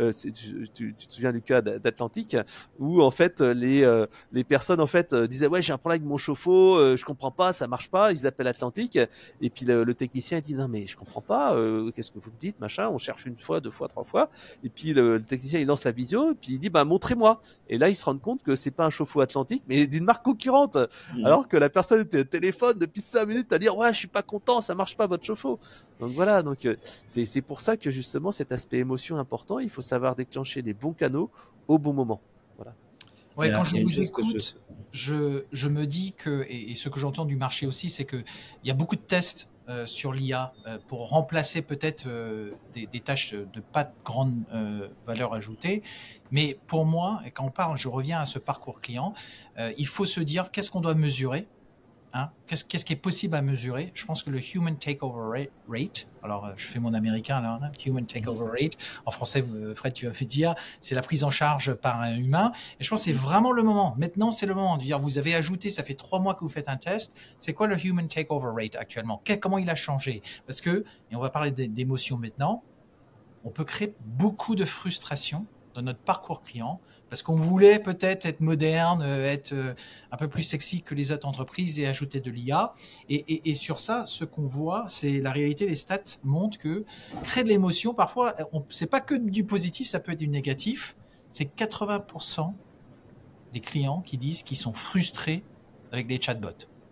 tu te souviens du cas d'Atlantique, où en fait les personnes en fait disaient ouais j'ai un problème avec mon chauffe-eau, je comprends pas, ça marche pas, ils appellent Atlantique, et puis le technicien il dit non mais je comprends pas, qu'est-ce que vous me dites machin, on cherche une fois, deux fois, trois fois, et puis le technicien il lance la visio, et puis il dit montrez-moi, et là ils se rendent compte que c'est pas un chauffe-eau Atlantique mais d'une marque concurrente, alors que la personne était au téléphone depuis 5 minutes à dire ouais je suis pas content, ça marche pas votre chauffe-eau. Donc voilà, donc c'est pour ça que justement cet aspect émotion est important, il faut savoir déclencher les bons canaux au bon moment. Voilà. Ouais, quand je vous écoute, je me dis que, et ce que j'entends du marché aussi, c'est qu'il y a beaucoup de tests sur l'IA pour remplacer peut-être des tâches de pas de grande valeur ajoutée. Mais pour moi, et quand on parle, je reviens à ce parcours client, il faut se dire qu'est-ce qu'on doit mesurer. Hein, qu'est-ce qui est possible à mesurer? Je pense que le Human Takeover Rate, alors je fais mon américain là, hein, Human Takeover Rate, en français, Fred, tu vas me dire, c'est la prise en charge par un humain. Et je pense que c'est vraiment le moment. Maintenant, c'est le moment de dire, vous avez ajouté, ça fait 3 mois que vous faites un test. C'est quoi le Human Takeover Rate actuellement? Comment il a changé? Parce que, et on va parler d'émotions maintenant, on peut créer beaucoup de frustration dans notre parcours client parce qu'on voulait peut-être être moderne, être un peu plus sexy que les autres entreprises et ajouter de l'IA. Et sur ça, ce qu'on voit, c'est la réalité. Les stats montrent que créer de l'émotion, parfois, c'est pas que du positif, ça peut être du négatif. C'est 80% des clients qui disent qu'ils sont frustrés avec les chatbots.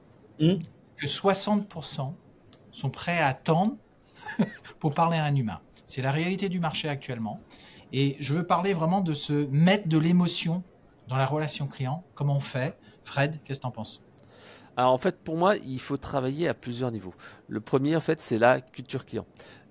Que 60% sont prêts à attendre pour parler à un humain. C'est la réalité du marché actuellement. Et je veux parler vraiment de se mettre de l'émotion dans la relation client. Comment on fait? Fred, qu'est-ce que tu en penses? Alors en fait, pour moi, il faut travailler à plusieurs niveaux. Le premier, en fait, c'est la culture client.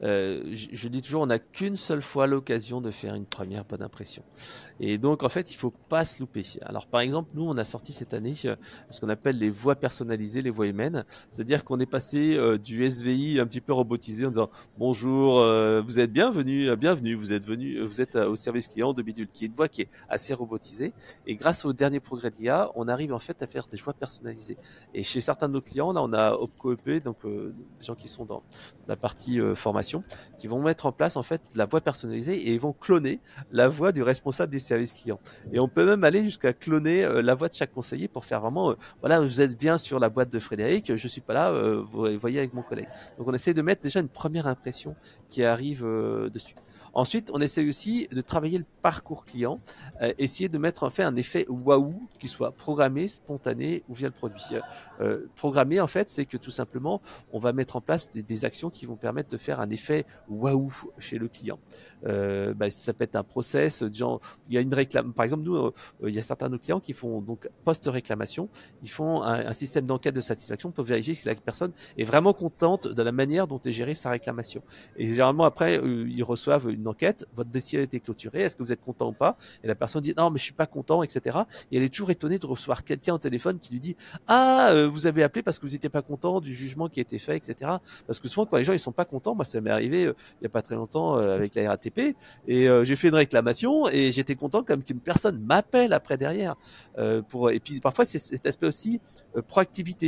Je dis toujours, on n'a qu'une seule fois l'occasion de faire une première bonne impression. Et donc, en fait, il faut pas se louper. Alors, par exemple, nous, on a sorti cette année ce qu'on appelle les voix personnalisées, les voix humaines. C'est-à-dire qu'on est passé du SVI un petit peu robotisé en disant bonjour, vous êtes bienvenue, vous êtes au service client de Bidule, qui est une voix qui est assez robotisée. Et grâce au dernier progrès de l'IA, on arrive en fait à faire des voix personnalisées. Et chez certains de nos clients, là, on a OpcoEP, donc des gens qui sont dans la partie formation, qui vont mettre en place en fait la voix personnalisée et ils vont cloner la voix du responsable des services clients. Et on peut même aller jusqu'à cloner la voix de chaque conseiller pour faire vraiment, voilà, vous êtes bien sur la boîte de Frédéric, je suis pas là, vous voyez avec mon collègue. Donc on essaie de mettre déjà une première impression qui arrive dessus. Ensuite, on essaie aussi de travailler le parcours client, essayer de mettre en fait un effet waouh qui soit programmé, spontané ou via le produit. Programmé, en fait, c'est que tout simplement, on va mettre en place des actions qui vont permettre de faire un effet waouh chez le client. Ça peut être un process, genre, il y a une réclame. Par exemple, nous, il y a certains de nos clients qui font donc post-réclamation, ils font un système d'enquête de satisfaction pour vérifier si la personne est vraiment contente de la manière dont est gérée sa réclamation. Et généralement, après, ils reçoivent une enquête, votre dossier a été clôturé, est-ce que vous êtes content ou pas? Et la personne dit non, mais je suis pas content, etc. Et elle est toujours étonnée de recevoir quelqu'un au téléphone qui lui dit vous avez appelé parce que vous n'étiez pas content du jugement qui a été fait, etc. Parce que souvent, quand les gens ils sont pas contents, moi ça m'est arrivé il y a pas très longtemps avec la RATP, et j'ai fait une réclamation et j'étais content comme qu'une personne m'appelle après derrière. Et puis parfois c'est cet aspect aussi proactivité.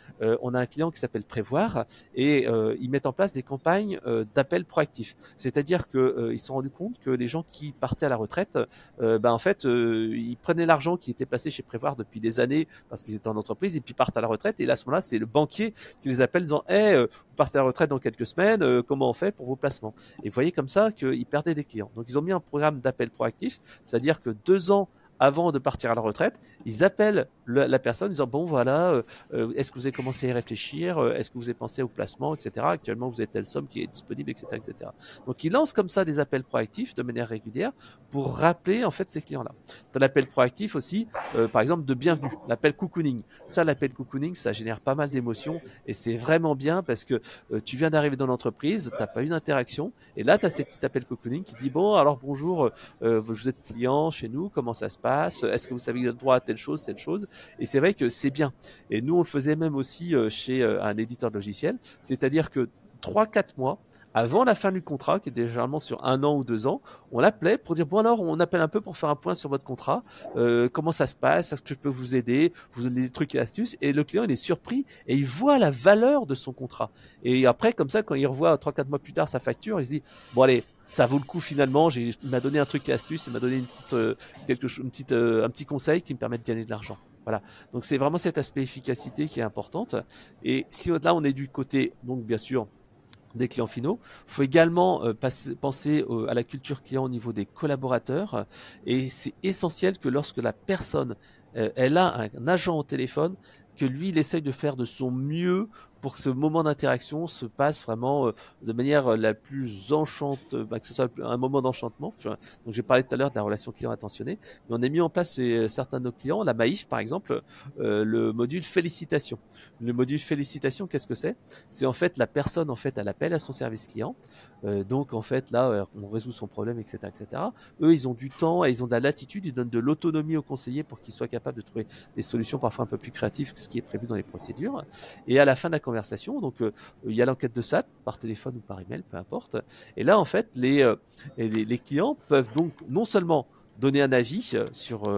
On a un client qui s'appelle Prévoir et ils mettent en place des campagnes d'appels proactifs. C'est-à-dire que ils se sont rendus compte que les gens qui partaient à la retraite, en fait, ils prenaient l'argent qui était placé chez Prévoir depuis des années parce qu'ils étaient en entreprise et puis partent à la retraite. Et là, à ce moment-là, c'est le banquier qui les appelle en disant vous partez à la retraite dans quelques semaines, comment on fait pour vos placements? Et vous voyez comme ça qu'ils perdaient des clients. Donc, ils ont mis un programme d'appel proactif, c'est-à-dire que 2 ans avant de partir à la retraite, ils appellent la personne en disant bon voilà, est-ce que vous avez commencé à y réfléchir, est-ce que vous avez pensé au placement, etc. Actuellement vous avez telle somme qui est disponible, etc., etc. Donc ils lancent comme ça des appels proactifs de manière régulière pour rappeler en fait ces clients-là. T'as l'appel proactif aussi, par exemple de bienvenue, l'appel cocooning. Ça, l'appel cocooning, ça génère pas mal d'émotions et c'est vraiment bien parce que tu viens d'arriver dans l'entreprise, t'as pas eu d'interaction et là t'as cet petit appel cocooning qui dit bon alors bonjour, vous êtes client chez nous, comment ça se passe? Est-ce que vous savez que vous avez le droit à telle chose? Et c'est vrai que c'est bien. Et nous, on le faisait même aussi chez un éditeur de logiciel. C'est-à-dire que 3-4 mois avant la fin du contrat, qui est généralement sur 1 an ou 2 ans, on l'appelait pour dire bon alors on appelle un peu pour faire un point sur votre contrat, comment ça se passe, est-ce que je peux vous aider, vous donner des trucs et astuces, et le client il est surpris et il voit la valeur de son contrat. Et après comme ça quand il revoit 3-4 mois plus tard sa facture, il se dit bon allez, ça vaut le coup finalement, il m'a donné un truc et astuce, il m'a donné un petit conseil qui me permet de gagner de l'argent. Voilà. Donc c'est vraiment cet aspect efficacité qui est importante. Et si là on est du côté, donc bien sûr, des clients finaux, il faut également penser à la culture client au niveau des collaborateurs. Et c'est essentiel que lorsque la personne elle a un agent au téléphone, que lui, il essaye de faire de son mieux pour que ce moment d'interaction se passe vraiment de manière la plus que ce soit un moment d'enchantement. Donc j'ai parlé tout à l'heure de la relation client attentionnée, mais on a mis en place chez certains de nos clients, la Maïf par exemple, le module félicitation. Le module félicitation, qu'est-ce que c'est? C'est en fait la personne, en fait, elle appelle à son service client. Donc en fait là, on résout son problème, etc., etc. Eux, ils ont du temps et ils ont de la latitude, ils donnent de l'autonomie aux conseillers pour qu'ils soient capables de trouver des solutions parfois un peu plus créatives que ce qui est prévu dans les procédures. Et à la fin de la conversation, donc il y a l'enquête de SAT par téléphone ou par email, peu importe. Et là, en fait, les clients peuvent donc non seulement donner un avis sur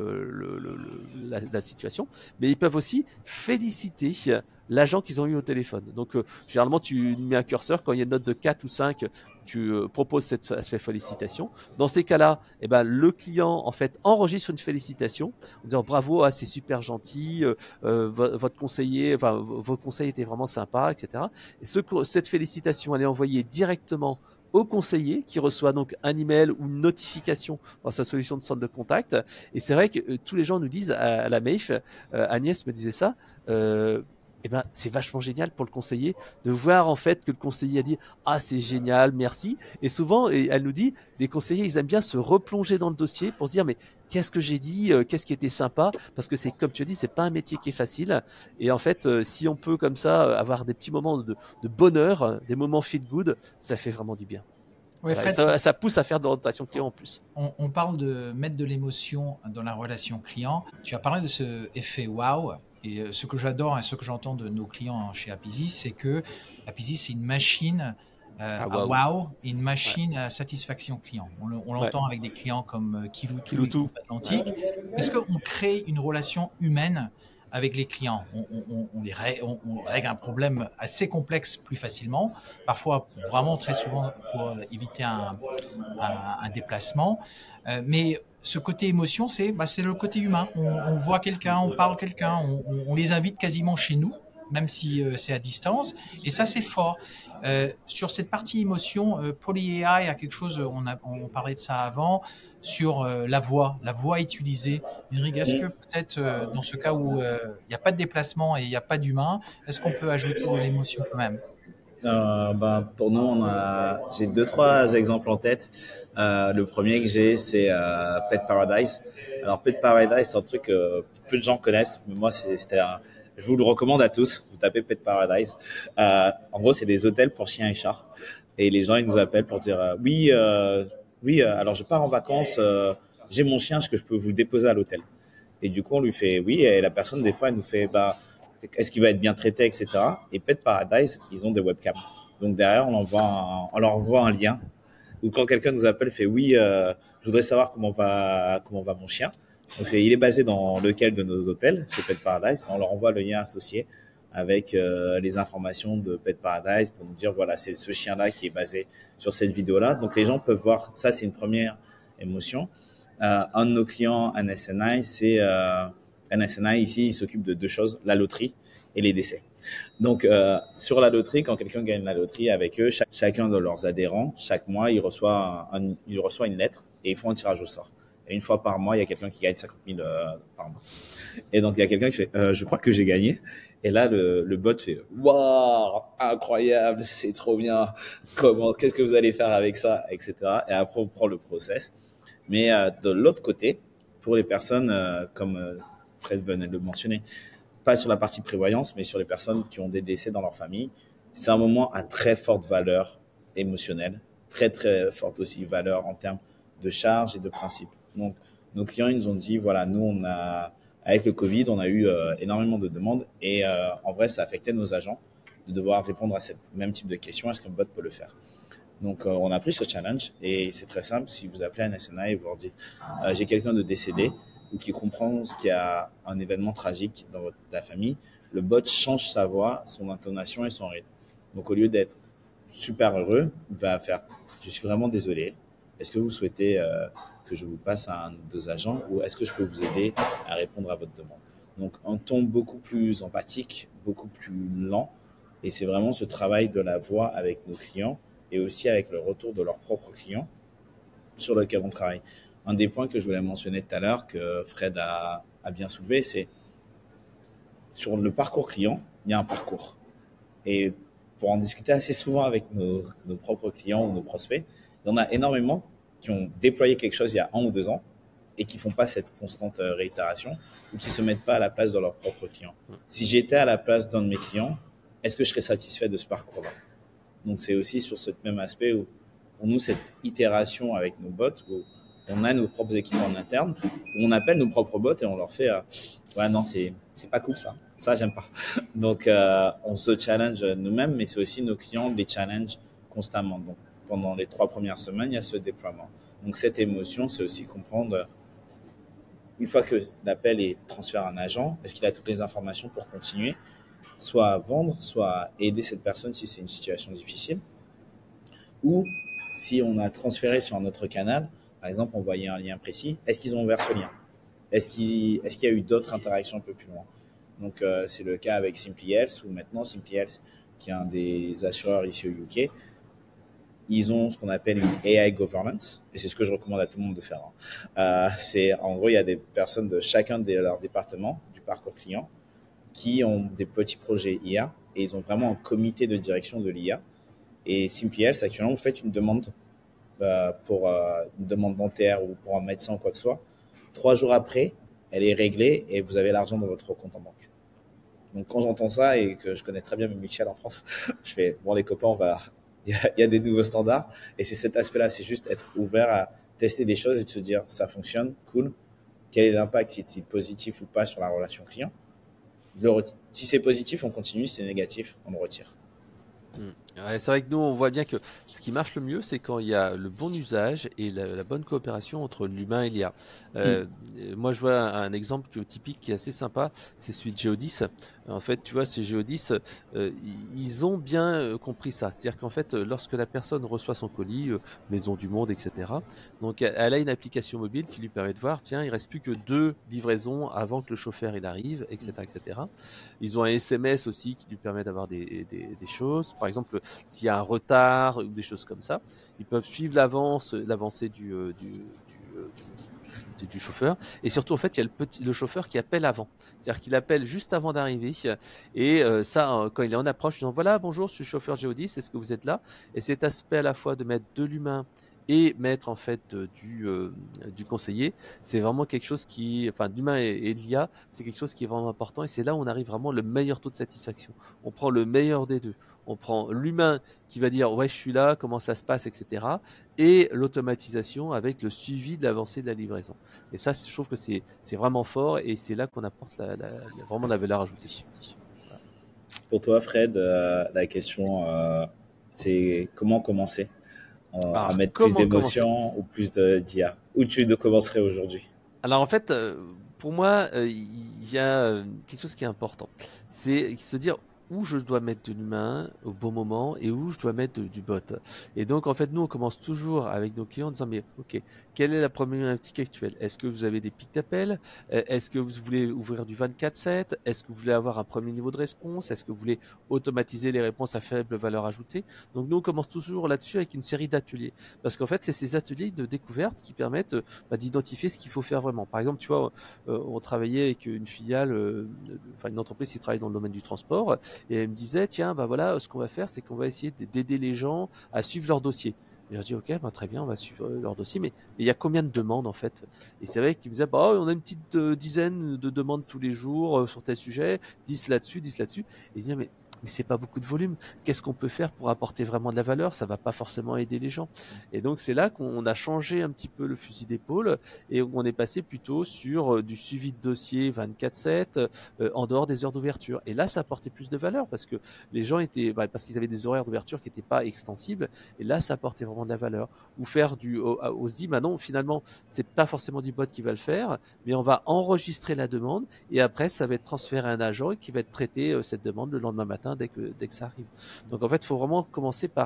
la situation, mais ils peuvent aussi féliciter l'agent qu'ils ont eu au téléphone. Donc, généralement, tu mets un curseur, quand il y a une note de 4 ou 5, tu proposes cet aspect félicitation. Dans ces cas-là, eh ben, le client, en fait, enregistre une félicitation en disant bravo, c'est super gentil, votre conseiller, enfin, vos conseils étaient vraiment sympas, etc. Et cette félicitation, elle est envoyée directement au conseiller qui reçoit donc un email ou une notification dans sa solution de centre de contact. Et c'est vrai que tous les gens nous disent à la MEIF, Agnès me disait ça, eh ben, c'est vachement génial pour le conseiller de voir en fait que le conseiller a dit c'est génial, merci. Et souvent, elle nous dit, les conseillers, ils aiment bien se replonger dans le dossier pour se dire mais qu'est-ce que j'ai dit, qu'est-ce qui était sympa, parce que c'est comme tu as dit, c'est pas un métier qui est facile. Et en fait, si on peut comme ça avoir des petits moments de bonheur, des moments feel good, ça fait vraiment du bien. Ouais, Voilà, Fred, ça pousse à faire de l'orientation client en plus. on parle de mettre de l'émotion dans la relation client. Tu as parlé de ce effet wow. Et ce que j'adore et ce que j'entends de nos clients chez Apizis, c'est que Apizis, c'est une machine à wow et une machine à satisfaction client. On l'entend avec des clients comme Kiloutou Atlantique. Est-ce qu'on crée une relation humaine avec les clients? On règle un problème assez complexe plus facilement, parfois vraiment très souvent pour éviter un déplacement. Mais ce côté émotion, c'est le côté humain. On voit quelqu'un, on parle quelqu'un, on les invite quasiment chez nous, même si c'est à distance. Et ça, c'est fort. Sur cette partie émotion, PolyAI a quelque chose, on parlait de ça avant, sur la voix utilisée. Henrik, est-ce que peut-être dans ce cas où il n'y a pas de déplacement et il n'y a pas d'humain, est-ce qu'on peut ajouter de l'émotion quand même? Pour nous, j'ai 2-3 exemples en tête. Le premier que j'ai, c'est Pet Paradise. Alors Pet Paradise, c'est un truc que peu de gens connaissent, mais moi, je vous le recommande à tous. Vous tapez Pet Paradise. En gros, c'est des hôtels pour chiens et chats. Et les gens, ils nous appellent pour dire oui, alors je pars en vacances, j'ai mon chien, est-ce que je peux vous le déposer à l'hôtel? Et du coup, on lui fait oui, et la personne, des fois, elle nous fait est-ce qu'il va être bien traité, etc. Et Pet Paradise, ils ont des webcams. Donc derrière, on leur envoie un lien. Ou quand quelqu'un nous appelle, fait oui, je voudrais savoir comment va mon chien. On fait, il est basé dans lequel de nos hôtels, chez Pet Paradise. On leur envoie le lien associé avec les informations de Pet Paradise pour nous dire voilà, c'est ce chien-là qui est basé sur cette vidéo-là. Donc les gens peuvent voir. Ça, c'est une première émotion. Un de nos clients, NSNI, NSNI ici, il s'occupe de 2 choses, la loterie et les décès. Donc, sur la loterie, quand quelqu'un gagne la loterie avec eux, chacun de leurs adhérents, chaque mois, il reçoit une lettre et ils font un tirage au sort. Et une fois par mois, il y a quelqu'un qui gagne 50 000 par mois. Et donc, il y a quelqu'un qui fait je crois que j'ai gagné. Et là, le bot fait waouh, incroyable, c'est trop bien. Qu'est-ce que vous allez faire avec ça, etc. Et après, on prend le process. Mais de l'autre côté, pour les personnes comme Fred venait de le mentionner, pas sur la partie prévoyance, mais sur les personnes qui ont des décès dans leur famille, c'est un moment à très forte valeur émotionnelle, très très forte aussi valeur en termes de charges et de principes. Donc, nos clients, ils nous ont dit, voilà, nous, avec le Covid, on a eu énormément de demandes et en vrai, ça affectait nos agents de devoir répondre à ce même type de questions. Est-ce qu'un bot peut le faire? Donc, on a pris ce challenge et c'est très simple. Si vous appelez un SNI et vous leur dites, j'ai quelqu'un de décédé, ou qui comprend qu'il y a un événement tragique dans la famille, le bot change sa voix, son intonation et son rythme. Donc, au lieu d'être super heureux, il va faire « Je suis vraiment désolé. Est-ce que vous souhaitez que je vous passe à un de nos agents ou est-ce que je peux vous aider à répondre à votre demande ?» Donc, un ton beaucoup plus empathique, beaucoup plus lent. Et c'est vraiment ce travail de la voix avec nos clients et aussi avec le retour de leurs propres clients sur lequel on travaille. Un des points que je voulais mentionner tout à l'heure, que Fred a bien soulevé, c'est sur le parcours client, il y a un parcours. Et pour en discuter assez souvent avec nos propres clients ou nos prospects, il y en a énormément qui ont déployé quelque chose il y a 1 ou 2 ans et qui font pas cette constante réitération ou qui se mettent pas à la place de leurs propres clients. Si j'étais à la place d'un de mes clients, est-ce que je serais satisfait de ce parcours-là? Donc, c'est aussi sur ce même aspect où, pour nous, cette itération avec nos bots, où on a nos propres équipes en interne, où on appelle nos propres bots et on leur fait ouais, non, c'est pas cool ça. Ça, j'aime pas. Donc, on se challenge nous-mêmes, mais c'est aussi nos clients les challenge constamment. Donc, pendant les 3 premières semaines, il y a ce déploiement. Donc, cette émotion, c'est aussi comprendre, une fois que l'appel est transféré à un agent, est-ce qu'il a toutes les informations pour continuer, soit à vendre, soit à aider cette personne si c'est une situation difficile, ou si on a transféré sur un autre canal, par exemple, on voyait un lien précis, est-ce qu'ils ont ouvert ce lien? Est-ce qu'il y a eu d'autres interactions un peu plus loin? Donc, c'est le cas avec Simply Health, où maintenant Simply Health, qui est un des assureurs ici au UK, ils ont ce qu'on appelle une AI governance, et c'est ce que je recommande à tout le monde de faire. C'est, en gros, il y a des personnes de chacun de leurs départements du parcours client qui ont des petits projets IA, et ils ont vraiment un comité de direction de l'IA. Et Simply Health, actuellement, vous faites une demande pour une demande dentaire ou pour un médecin ou quoi que ce soit. 3 jours après, elle est réglée et vous avez l'argent dans votre compte en banque. Donc, quand j'entends ça et que je connais très bien mes mutuelles en France, je fais, bon, les copains, il y a des nouveaux standards. Et c'est cet aspect-là, c'est juste être ouvert à tester des choses et de se dire, ça fonctionne, cool. Quel est l'impact, si c'est positif ou pas sur la relation client? Si c'est positif, on continue. Si c'est négatif, on le retire. Ouais, c'est vrai que nous, on voit bien que ce qui marche le mieux, c'est quand il y a le bon usage et la bonne coopération entre l'humain et l'IA. Moi, je vois un exemple typique qui est assez sympa, c'est celui de Geodis. En fait, tu vois, ces Geodis, ils ont bien compris ça. C'est-à-dire qu'en fait, lorsque la personne reçoit son colis, Maison du Monde, etc., donc elle a une application mobile qui lui permet de voir, tiens, il reste plus que 2 livraisons avant que le chauffeur il arrive, etc., etc. Ils ont un SMS aussi qui lui permet d'avoir des choses. Par exemple, s'il y a un retard ou des choses comme ça, ils peuvent suivre l'avancée du chauffeur. Et surtout, en fait, il y a le chauffeur qui appelle avant. C'est-à-dire qu'il appelle juste avant d'arriver. Et ça, quand il est en approche, il dit voilà, bonjour, je suis chauffeur Geodis, est-ce que vous êtes là? Et cet aspect à la fois de mettre de l'humain et mettre en fait du conseiller, c'est vraiment quelque chose enfin, l'humain et l'IA, c'est quelque chose qui est vraiment important et c'est là où on arrive vraiment le meilleur taux de satisfaction. On prend le meilleur des deux. On prend l'humain qui va dire ouais je suis là, comment ça se passe, etc. et l'automatisation avec le suivi de l'avancée de la livraison. Et ça, je trouve que c'est vraiment fort et c'est là qu'on apporte vraiment la valeur ajoutée. Voilà. Pour toi, Fred, la question, c'est comment commencer à mettre plus d'émotion ou plus d'IA? Où tu commencerais aujourd'hui? Alors en fait, pour moi, il y a quelque chose qui est important. C'est se dire où je dois mettre de l'humain au bon moment et où je dois mettre du bot. Et donc en fait, nous, on commence toujours avec nos clients en disant mais ok, quelle est la problématique actuelle? Est-ce que vous avez des pics d'appel? Est-ce que vous voulez ouvrir du 24/7? Est-ce que vous voulez avoir un premier niveau de réponse? Est-ce que vous voulez automatiser les réponses à faible valeur ajoutée? Donc nous, on commence toujours là-dessus avec une série d'ateliers. Parce qu'en fait, c'est ces ateliers de découverte qui permettent d'identifier ce qu'il faut faire vraiment. Par exemple, tu vois, on travaillait avec une filiale, une entreprise qui travaille dans le domaine du transport, et elle me disait, tiens, bah voilà, ce qu'on va faire, c'est qu'on va essayer d'aider les gens à suivre leur dossier. Et je dis, ok, bah très bien, on va suivre leur dossier, mais il y a combien de demandes en fait? Et c'est vrai qu'ils me disaient, bah on a une petite dizaine de demandes tous les jours sur tel sujet, 10 là-dessus, 10 là-dessus. Et ils disaient, mais c'est pas beaucoup de volume. Qu'est-ce qu'on peut faire pour apporter vraiment de la valeur? Ça va pas forcément aider les gens. Et donc c'est là qu'on a changé un petit peu le fusil d'épaule et on est passé plutôt sur du suivi de dossier 24/7 en dehors des heures d'ouverture. Et là, ça apportait plus de valeur parce que les gens étaient, parce qu'ils avaient des horaires d'ouverture qui n'étaient pas extensibles. Et là, ça apportait vraiment de la valeur. Ou faire on se dit, bah non, finalement, c'est pas forcément du bot qui va le faire, mais on va enregistrer la demande et après, ça va être transféré à un agent qui va être traité cette demande le lendemain matin dès que ça arrive. Donc en fait, il faut vraiment commencer par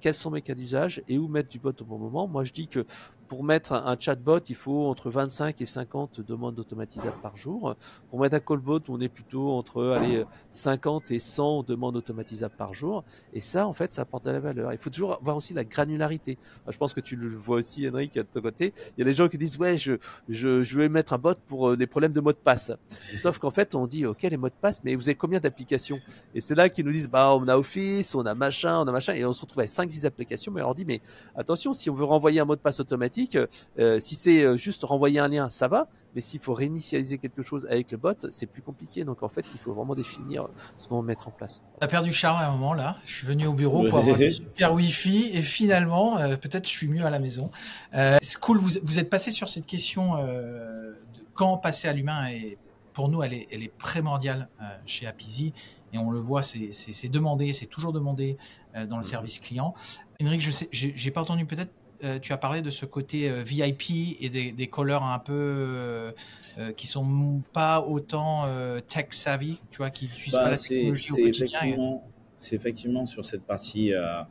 quels sont mes cas d'usage et où mettre du bot au bon moment. Moi, je dis que pour mettre un chatbot, il faut entre 25 et 50 demandes automatisables par jour. Pour mettre un callbot, on est plutôt entre 50 et 100 demandes automatisables par jour. Et ça, en fait, ça apporte de la valeur. Il faut toujours voir aussi la granularité. Je pense que tu le vois aussi, Henrik, de ton côté. Il y a des gens qui disent, ouais, je vais mettre un bot pour des problèmes de mots de passe. Sauf qu'en fait, on dit, OK, les mots de passe, mais vous avez combien d'applications? Et c'est là qu'ils nous disent, bah, on a Office, on a machin, et on se retrouve avec 5-6 applications, mais on leur dit, mais attention, si on veut renvoyer un mot de passe automatique, si c'est juste renvoyer un lien, ça va, mais s'il faut réinitialiser quelque chose avec le bot, c'est plus compliqué. Donc en fait, il faut vraiment définir ce qu'on va mettre en place. On a perdu Charles à un moment là. Je suis venu au bureau pour avoir du super Wi-Fi et finalement, peut-être je suis mieux à la maison. C'est cool, vous êtes passé sur cette question de quand passer à l'humain, et pour nous, elle est primordiale chez Apizee, et on le voit, c'est demandé, c'est toujours demandé dans le service client. Henrik, je sais, j'ai pas entendu, peut-être tu as parlé de ce côté VIP et des callers un peu qui sont pas autant tech savvy, tu vois, qui n'utilisent pas la technologie au quotidien. C'est effectivement sur cette partie,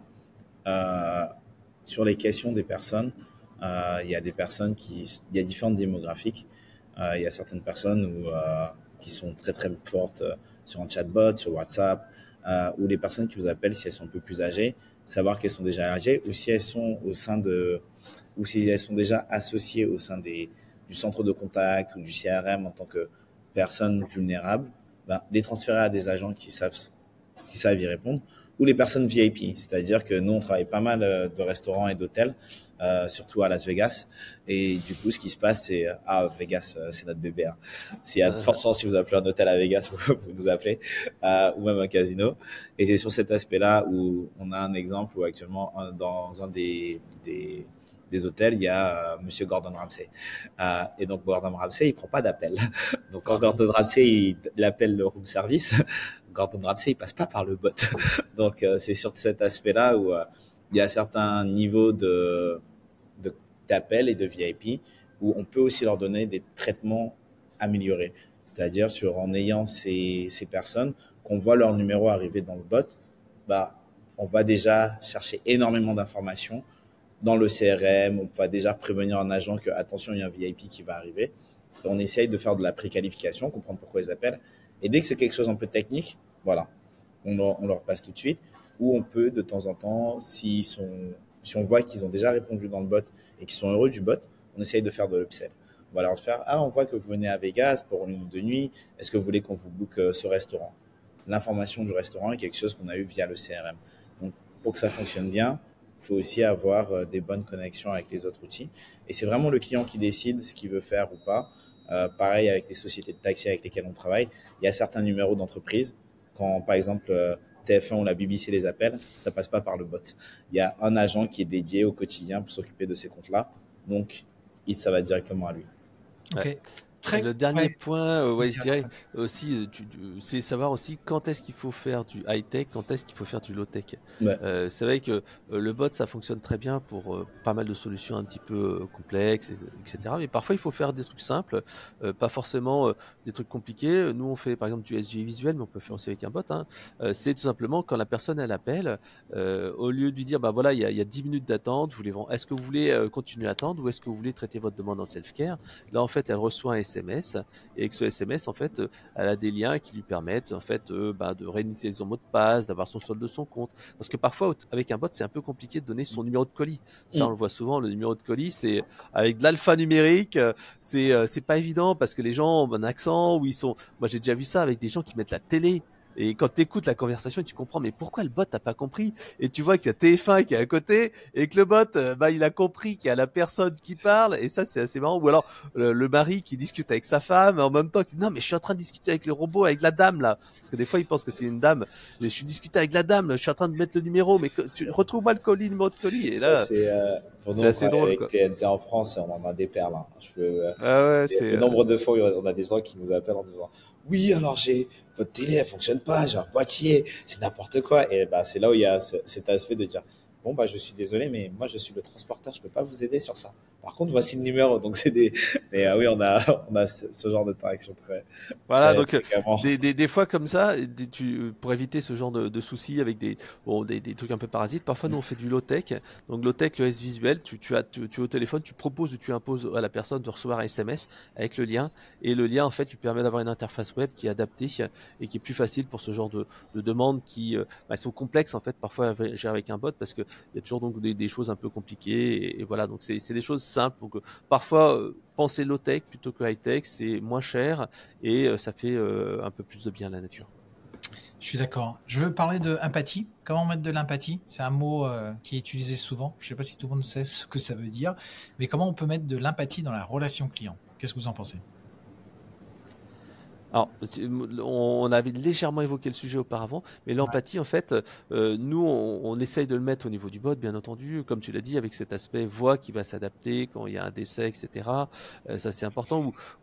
sur les questions des personnes. Il y a des personnes il y a différentes démographiques. Il y a certaines personnes qui sont très très fortes sur un chatbot, sur WhatsApp, ou les personnes qui vous appellent si elles sont un peu plus âgées, savoir qu'elles sont déjà âgées, ou si elles sont ou si elles sont déjà associées au sein du centre de contact ou du CRM en tant que personnes vulnérables, les transférer à des agents qui savent y répondre, ou les personnes VIP, c'est-à-dire que nous, on travaille pas mal de restaurants et d'hôtels, surtout à Las Vegas, et du coup, ce qui se passe, c'est Vegas, c'est notre bébé. Hein. S'il y a de fortes chances, si vous appelez un hôtel à Vegas, vous nous appelez, ou même un casino. Et c'est sur cet aspect-là où on a un exemple où actuellement, dans un des hôtels, il y a Monsieur Gordon Ramsay. Et donc, Gordon Ramsay, il prend pas d'appel. Donc, quand Gordon Ramsay, il appelle le room service, Gordon Ramsay, il passe pas par le bot. Donc, c'est sur cet aspect-là où il y a certains niveaux d'appel et de VIP où on peut aussi leur donner des traitements améliorés. C'est-à-dire en ayant ces personnes, qu'on voit leur numéro arriver dans le bot, on va déjà chercher énormément d'informations dans le CRM. On va déjà prévenir un agent que, attention, il y a un VIP qui va arriver. Et on essaye de faire de la préqualification, comprendre pourquoi ils appellent. Et dès que c'est quelque chose un peu technique, voilà, on leur passe tout de suite. Ou on peut, de temps en temps, si on voit qu'ils ont déjà répondu dans le bot et qu'ils sont heureux du bot, on essaye de faire de l'upsell. On va leur faire, on voit que vous venez à Vegas pour une ou deux nuits. Est-ce que vous voulez qu'on vous book ce restaurant? L'information du restaurant est quelque chose qu'on a eu via le CRM. Donc, pour que ça fonctionne bien, il faut aussi avoir des bonnes connexions avec les autres outils. Et c'est vraiment le client qui décide ce qu'il veut faire ou pas. Pareil avec les sociétés de taxi avec lesquelles on travaille. Il y a certains numéros d'entreprise. Quand, par exemple, TF1 ou la BBC les appelle, ça passe pas par le bot. Il y a un agent qui est dédié au quotidien pour s'occuper de ces comptes-là. Donc, ça va directement à lui. Ok. Ouais. Le dernier point, je dirais aussi, c'est savoir aussi quand est-ce qu'il faut faire du high-tech, quand est-ce qu'il faut faire du low-tech. Ouais. C'est vrai que le bot, ça fonctionne très bien pour pas mal de solutions un petit peu complexes, etc. Mais parfois, il faut faire des trucs simples, pas forcément des trucs compliqués. Nous, on fait par exemple du SVI visuel, mais on peut faire aussi avec un bot. Hein. C'est tout simplement quand la personne, elle appelle, au lieu de lui dire, voilà, il y a 10 minutes d'attente, est-ce que vous voulez continuer à attendre ou est-ce que vous voulez traiter votre demande en self-care? Là, en fait, elle reçoit un SMS, et avec ce SMS, en fait, elle a des liens qui lui permettent, en fait, de réinitialiser son mot de passe, d'avoir son solde de son compte. Parce que parfois, avec un bot, c'est un peu compliqué de donner son numéro de colis. Ça, on le voit souvent, le numéro de colis, c'est avec de l'alphanumérique, c'est pas évident parce que les gens ont un accent ou ils sont. Moi, j'ai déjà vu ça avec des gens qui mettent la télé. Et quand tu écoutes la conversation, tu comprends, mais pourquoi le bot n'a pas compris? Et tu vois qu'il y a TF1 qui est à côté et que le bot, il a compris qu'il y a la personne qui parle. Et ça, c'est assez marrant. Ou alors, le mari qui discute avec sa femme en même temps, qui dit, non, mais je suis en train de discuter avec le robot, avec la dame, là. Parce que des fois, ils pensent que c'est une dame. Mais je suis discuté avec la dame, là, je suis en train de mettre le numéro, mais retrouve-moi le numéro de colis. Et là, c'est assez drôle, avec quoi. TNT en France, on en a des perles, hein. C'est le nombre de fois où on a des gens qui nous appellent en disant, oui, alors votre télé, elle fonctionne pas, j'ai un boîtier, c'est n'importe quoi. Et c'est là où il y a cet aspect de dire, bon, je suis désolé, mais moi, je suis le transporteur, je peux pas vous aider sur ça. Par contre, voici le numéro. Donc, mais oui, on a ce genre d'interaction Voilà, donc très fréquemment. des fois comme ça, pour éviter ce genre de soucis avec des trucs un peu parasites, parfois nous on fait du low-tech. Donc low-tech, le S-visuel, tu es au téléphone, tu proposes ou tu imposes à la personne de recevoir un SMS avec le lien. Et le lien, en fait, tu permets d'avoir une interface web qui est adaptée et qui est plus facile pour ce genre de demandes qui sont complexes, en fait, parfois à gérer avec un bot parce qu'il y a toujours donc des choses un peu compliquées. Et voilà, donc c'est des choses simples. Donc parfois, penser low-tech plutôt que high-tech, c'est moins cher et ça fait un peu plus de bien à la nature. Je suis d'accord. Je veux parler de empathie. Comment mettre de l'empathie? C'est un mot qui est utilisé souvent. Je ne sais pas si tout le monde sait ce que ça veut dire, mais comment on peut mettre de l'empathie dans la relation client? Qu'est-ce que vous en pensez? Alors, on avait légèrement évoqué le sujet auparavant, mais Ouais. l'empathie, en fait, nous, on essaye de le mettre au niveau du bot, bien entendu, comme tu l'as dit, avec cet aspect voix qui va s'adapter quand il y a un décès, etc. Ça, c'est important.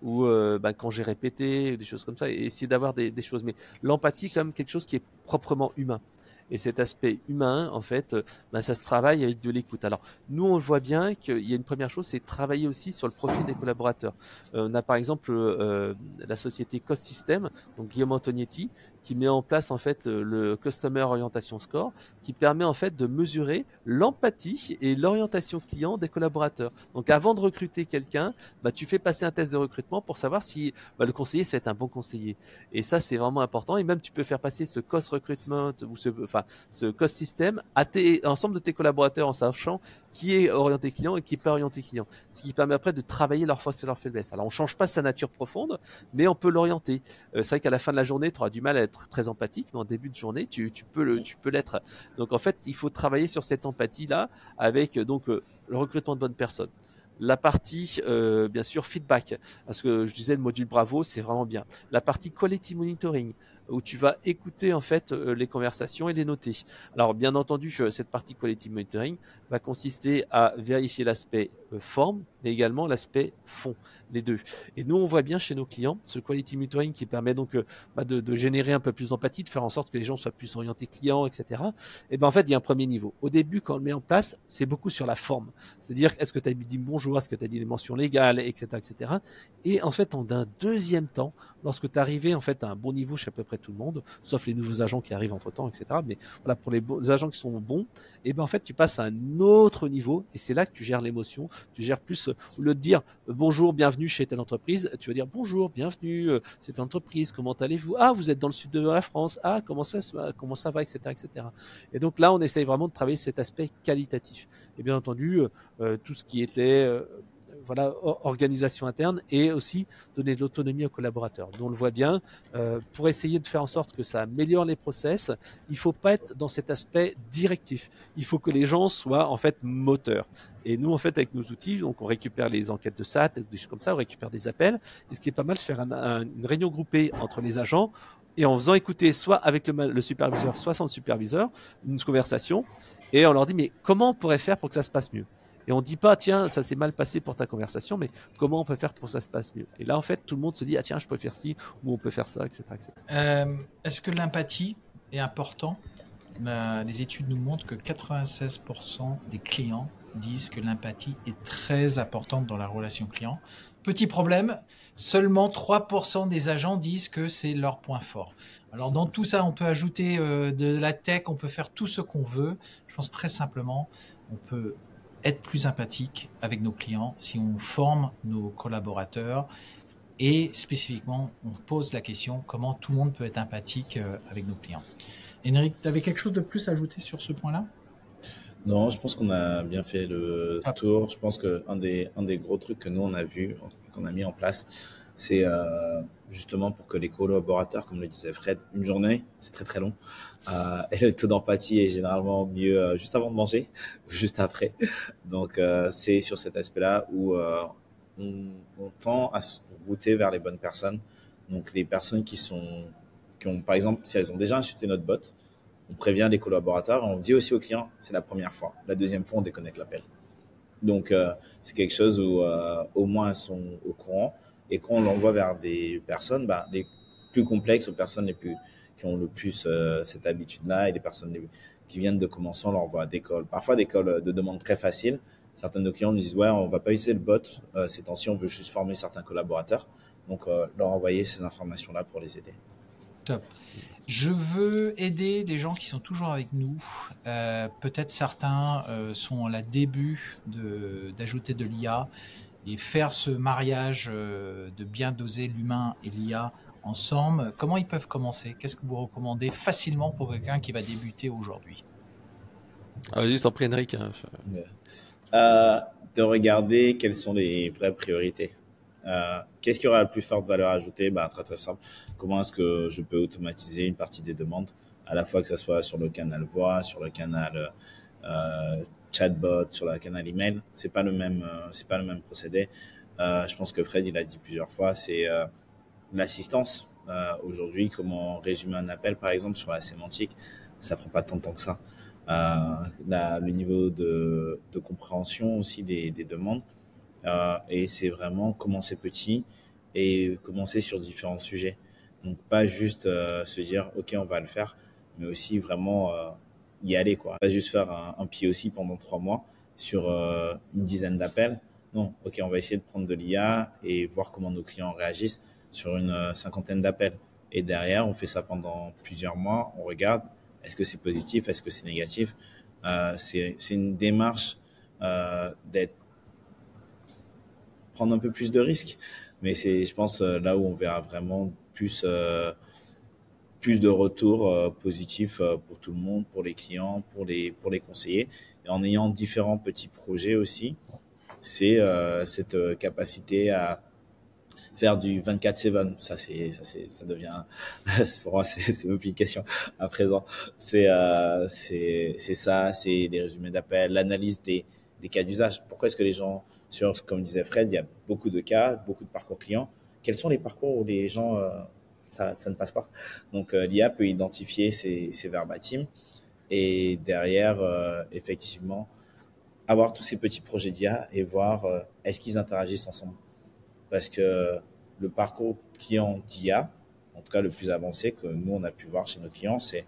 Ou quand j'ai répété, des choses comme ça, et essayer d'avoir des choses. Mais l'empathie, comme quelque chose qui est proprement humain. Et cet aspect humain, en fait, ça se travaille avec de l'écoute. Alors, nous, on voit bien qu'il y a une première chose, c'est travailler aussi sur le profil des collaborateurs. On a par exemple la société Cost System, donc Guillaume Antonietti, qui met en place en fait le Customer Orientation Score, qui permet en fait de mesurer l'empathie et l'orientation client des collaborateurs. Donc avant de recruter quelqu'un, tu fais passer un test de recrutement pour savoir si le conseiller c'est un bon conseiller. Et ça c'est vraiment important. Et même tu peux faire passer ce Cost Recruitment ou ce Cost System à l'ensemble de tes collaborateurs en sachant qui est orienté client et qui n'est pas orienté client. Ce qui permet après de travailler leurs forces et leurs faiblesses. Alors on change pas sa nature profonde, mais on peut l'orienter. C'est vrai qu'à la fin de la journée, tu auras du mal à être très empathique, mais en début de journée, tu peux l'être. Donc en fait, il faut travailler sur cette empathie-là avec le recrutement de bonnes personnes. La partie, bien sûr, feedback, parce que je disais le module Bravo, c'est vraiment bien. La partie quality monitoring, où tu vas écouter en fait les conversations et les noter. Alors bien entendu, cette partie quality monitoring va consister à vérifier l'aspect forme, mais également l'aspect fond, les deux. Et nous, on voit bien chez nos clients ce quality monitoring qui permet donc de générer un peu plus d'empathie, de faire en sorte que les gens soient plus orientés clients, etc. Et ben en fait, il y a un premier niveau. Au début, quand on le met en place, c'est beaucoup sur la forme. C'est-à-dire, est-ce que tu as dit bonjour, est-ce que tu as dit les mentions légales, etc., etc. Et en fait, en un deuxième temps, lorsque tu es arrivé en fait à un bon niveau chez à peu près tout le monde, sauf les nouveaux agents qui arrivent entre temps, etc. Mais voilà, pour les agents qui sont bons, et ben en fait, tu passes à un autre niveau et c'est là que tu gères l'émotion, tu gères plus, au lieu de dire bonjour, bienvenue chez telle entreprise, tu vas dire bonjour, bienvenue, c'est telle entreprise, comment allez-vous? Ah, vous êtes dans le sud de la France, ah, comment ça va, etc., etc. Et donc là, on essaye vraiment de travailler cet aspect qualitatif. Et bien entendu, tout ce qui était organisation interne et aussi donner de l'autonomie aux collaborateurs. Donc on le voit bien, pour essayer de faire en sorte que ça améliore les process, il ne faut pas être dans cet aspect directif. Il faut que les gens soient en fait moteurs. Et nous, en fait, avec nos outils, donc on récupère les enquêtes de SAT, des choses comme ça, on récupère des appels. Et ce qui est pas mal, c'est faire une réunion groupée entre les agents et en faisant écouter soit avec le superviseur, soit sans le superviseur, une conversation. Et on leur dit, mais comment on pourrait faire pour que ça se passe mieux? Et on dit pas, tiens, ça s'est mal passé pour ta conversation, mais comment on peut faire pour que ça se passe mieux? Et là, en fait, tout le monde se dit, ah tiens, je peux faire ci, ou on peut faire ça, etc., etc. Est-ce que l'empathie est important? Les études nous montrent que 96% des clients disent que l'empathie est très importante dans la relation client. Petit problème, seulement 3% des agents disent que c'est leur point fort. Alors dans tout ça, on peut ajouter de la tech, on peut faire tout ce qu'on veut. Je pense très simplement, on peut être plus empathique avec nos clients si on forme nos collaborateurs et spécifiquement, on pose la question comment tout le monde peut être empathique avec nos clients. Henrik, tu avais quelque chose de plus à ajouter sur ce point-là? Non, je pense qu'on a bien fait le tour. Je pense qu'un des gros trucs que nous, on a vu, qu'on a mis en place, c'est justement pour que les collaborateurs, comme le disait Fred, une journée, c'est très très long. Et le taux d'empathie est généralement mieux juste avant de manger ou juste après. Donc, c'est sur cet aspect-là où on tend à se router vers les bonnes personnes. Donc, les personnes qui ont, par exemple, si elles ont déjà insulté notre bot, on prévient les collaborateurs et on dit aussi aux clients, c'est la première fois. La deuxième fois, on déconnecte l'appel. Donc, c'est quelque chose où au moins elles sont au courant. Et quand on l'envoie vers des personnes, les plus complexes, aux personnes qui ont le plus cette habitude-là et les personnes qui viennent de commencer, on leur envoie des calls. Parfois des calls de demande très faciles. Certains de nos clients nous disent, ouais, on va pas utiliser le bot, ces temps-ci, on veut juste former certains collaborateurs. Donc, leur envoyer ces informations-là pour les aider. Top. Je veux aider des gens qui sont toujours avec nous. Peut-être certains sont à la début d'ajouter de l'IA et faire ce mariage de bien doser l'humain et l'IA ensemble. Comment ils peuvent commencer? Qu'est-ce que vous recommandez facilement pour quelqu'un qui va débuter aujourd'hui? Juste en prie, Henrik. De regarder quelles sont les vraies priorités. Qu'est-ce qui aura la plus forte valeur ajoutée? Très très simple. Comment est-ce que je peux automatiser une partie des demandes, à la fois que ce soit sur le canal voix, sur le canal chatbot, sur le canal email. C'est pas le même procédé. Je pense que Fred il a dit plusieurs fois, c'est l'assistance. Aujourd'hui, comment résumer un appel, par exemple, sur la sémantique, ça prend pas tant de temps que ça. Le niveau de compréhension aussi des demandes. Et c'est vraiment commencer petit et commencer sur différents sujets. Donc, pas juste se dire, OK, on va le faire, mais aussi vraiment y aller, quoi. Pas juste faire un POC pendant 3 mois sur une dizaine d'appels. Non, OK, on va essayer de prendre de l'IA et voir comment nos clients réagissent sur une cinquantaine d'appels. Et derrière, on fait ça pendant plusieurs mois. On regarde, est-ce que c'est positif, est-ce que c'est négatif. C'est une démarche prendre un peu plus de risques, mais c'est, je pense, là où on verra vraiment plus de retours positifs pour tout le monde, pour les clients, pour les conseillers. Et en ayant différents petits projets aussi, c'est cette capacité à faire du 24/7. Ça devient, pour moi, c'est même plus une question à présent. C'est ça, c'est les résumés d'appels, l'analyse des cas d'usage. Pourquoi est-ce que les gens, comme disait Fred, il y a beaucoup de cas, beaucoup de parcours clients. Quels sont les parcours où les gens, ça ne passe pas? Donc, l'IA peut identifier ces verbatims et derrière, effectivement, avoir tous ces petits projets d'IA et voir est-ce qu'ils interagissent ensemble. Parce que le parcours client d'IA, en tout cas le plus avancé que nous on a pu voir chez nos clients, c'est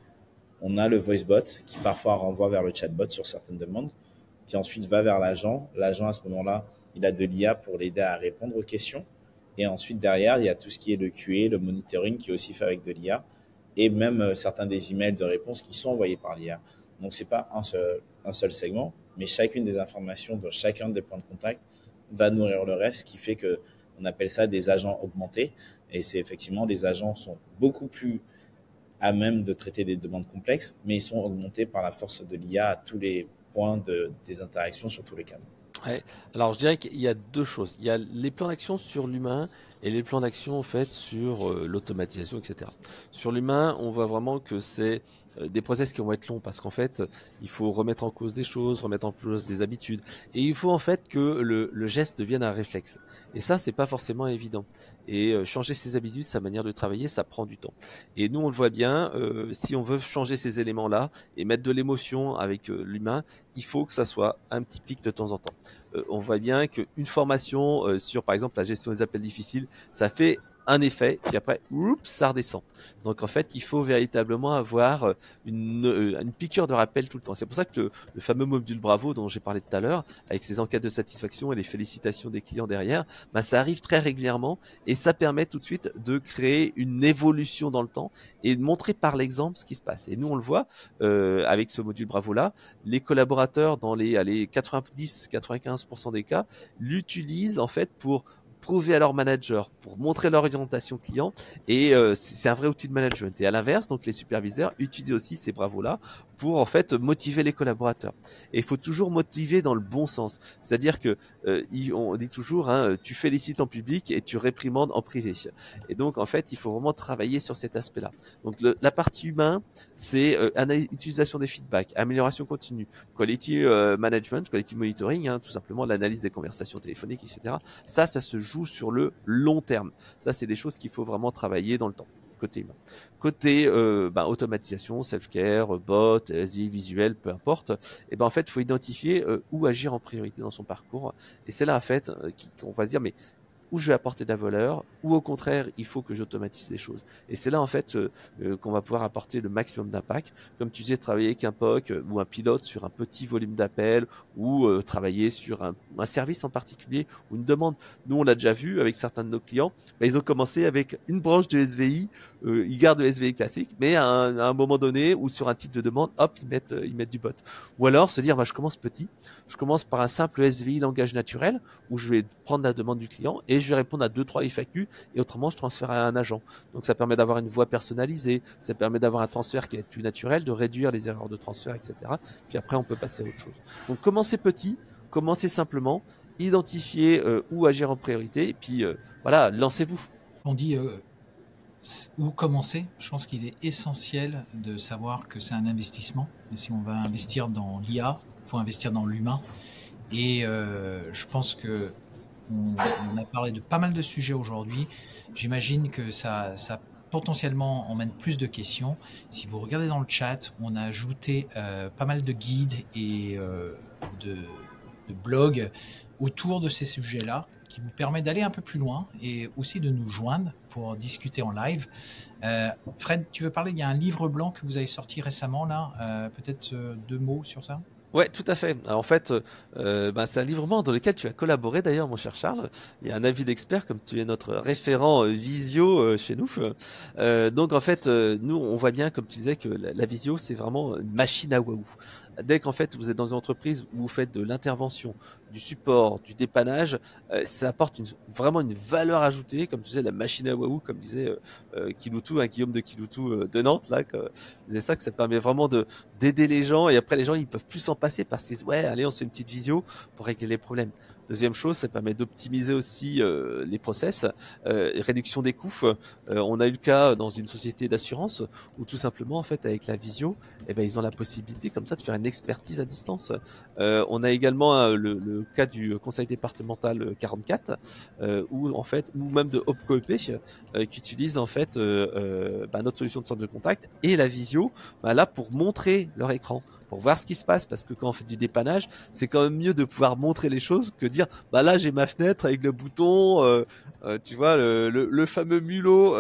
on a le voice bot qui parfois renvoie vers le chatbot sur certaines demandes, qui ensuite va vers l'agent. L'agent à ce moment-là, il a de l'IA pour l'aider à répondre aux questions. Et ensuite derrière, il y a tout ce qui est le QA, le monitoring qui est aussi fait avec de l'IA, et même certains des emails de réponse qui sont envoyés par l'IA. Donc c'est pas un seul segment, mais chacune des informations de chacun des points de contact va nourrir le reste, ce qui fait que on appelle ça des agents augmentés. Et c'est effectivement, les agents sont beaucoup plus à même de traiter des demandes complexes, mais ils sont augmentés par la force de l'IA à tous les points des interactions sur tous les canaux. Ouais. Alors je dirais qu'il y a deux choses. Il y a les plans d'action sur l'humain et les plans d'action en fait sur l'automatisation, etc. Sur l'humain, on voit vraiment que c'est des process qui vont être longs parce qu'en fait, il faut remettre en cause des choses, remettre en cause des habitudes, et il faut en fait que le geste devienne un réflexe. Et ça, c'est pas forcément évident. Et changer ses habitudes, sa manière de travailler, ça prend du temps. Et nous, on le voit bien. Si on veut changer ces éléments-là et mettre de l'émotion avec l'humain, il faut que ça soit un petit pic de temps en temps. On voit bien qu'une formation sur, par exemple, la gestion des appels difficiles, ça fait un effet, puis après, oups, ça redescend. Donc en fait, il faut véritablement avoir une piqûre de rappel tout le temps. C'est pour ça que le fameux module Bravo dont j'ai parlé tout à l'heure, avec ses enquêtes de satisfaction et les félicitations des clients derrière, ça arrive très régulièrement et ça permet tout de suite de créer une évolution dans le temps et de montrer par l'exemple ce qui se passe. Et nous, on le voit avec ce module Bravo-là, les collaborateurs dans les 90-95% des cas l'utilisent en fait pour prouver à leur manager, pour montrer l'orientation client, et c'est un vrai outil de management. Et à l'inverse, donc les superviseurs utilisent aussi ces bravos-là pour en fait motiver les collaborateurs. Et il faut toujours motiver dans le bon sens. C'est-à-dire que on dit toujours, tu félicites en public et tu réprimandes en privé. Et donc en fait, il faut vraiment travailler sur cet aspect-là. Donc la partie humain, c'est utilisation des feedbacks, amélioration continue, quality management, quality monitoring, tout simplement l'analyse des conversations téléphoniques, etc. Ça se joue sur le long terme. Ça, c'est des choses qu'il faut vraiment travailler dans le temps. Côté humain. Côté automatisation, self-care, bot, SI, visuel, peu importe, et en fait, il faut identifier où agir en priorité dans son parcours. Et c'est là, en fait, qu'on va se dire, mais où je vais apporter de la valeur, ou au contraire, il faut que j'automatise les choses. Et c'est là, en fait, qu'on va pouvoir apporter le maximum d'impact. Comme tu disais, travailler avec un POC ou un pilote sur un petit volume d'appels, ou travailler sur un service en particulier, ou une demande. Nous, on l'a déjà vu avec certains de nos clients, ils ont commencé avec une branche de SVI, ils gardent le SVI classique, mais à un moment donné, ou sur un type de demande, hop, ils mettent du bot. Ou alors, se dire, je commence petit, je commence par un simple SVI langage naturel, où je vais prendre la demande du client et je vais répondre à 2-3 FAQ et autrement je transfère à un agent. Donc ça permet d'avoir une voix personnalisée, ça permet d'avoir un transfert qui est plus naturel, de réduire les erreurs de transfert, etc. Puis après on peut passer à autre chose. Donc commencez petit, commencez simplement, identifiez où agir en priorité et puis voilà, lancez-vous. On dit où commencer. Je pense qu'il est essentiel de savoir que c'est un investissement. Et si on va investir dans l'IA, il faut investir dans l'humain. Et je pense que on a parlé de pas mal de sujets aujourd'hui. J'imagine que ça potentiellement emmène plus de questions. Si vous regardez dans le chat, on a ajouté pas mal de guides et de blogs autour de ces sujets-là qui vous permettent d'aller un peu plus loin et aussi de nous joindre pour discuter en live. Fred, tu veux parler? Il y a un livre blanc que vous avez sorti récemment là. Peut-être 2 mots sur ça? Ouais, tout à fait. Alors, en fait, c'est un livre blanc dans lequel tu as collaboré d'ailleurs, mon cher Charles. Il y a un avis d'expert, comme tu es notre référent visio chez nous. Donc, en fait, nous, on voit bien, comme tu disais, que la visio, c'est vraiment une machine à waouh. Dès qu'en fait, vous êtes dans une entreprise où vous faites de l'intervention, du support, du dépannage, ça apporte vraiment une valeur ajoutée, comme tu disais, la machine à waouh, comme disait Kiloutou, Guillaume de Kiloutou de Nantes, là, disait ça, que ça permet vraiment d'aider les gens, et après les gens ils peuvent plus s'en passer parce qu'ils disent ouais allez on se fait une petite visio pour régler les problèmes. Deuxième chose, ça permet d'optimiser aussi les process, réduction des coûts. On a eu le cas dans une société d'assurance où tout simplement en fait avec la visio, ils ont la possibilité comme ça de faire une expertise à distance. On a également le cas du conseil départemental 44 où en fait ou même de OpcoEP qui utilise en fait notre solution de centre de contact et la visio là pour montrer leur écran, pour voir ce qui se passe, parce que quand on fait du dépannage, c'est quand même mieux de pouvoir montrer les choses que dire là j'ai ma fenêtre avec le bouton, tu vois le fameux mulot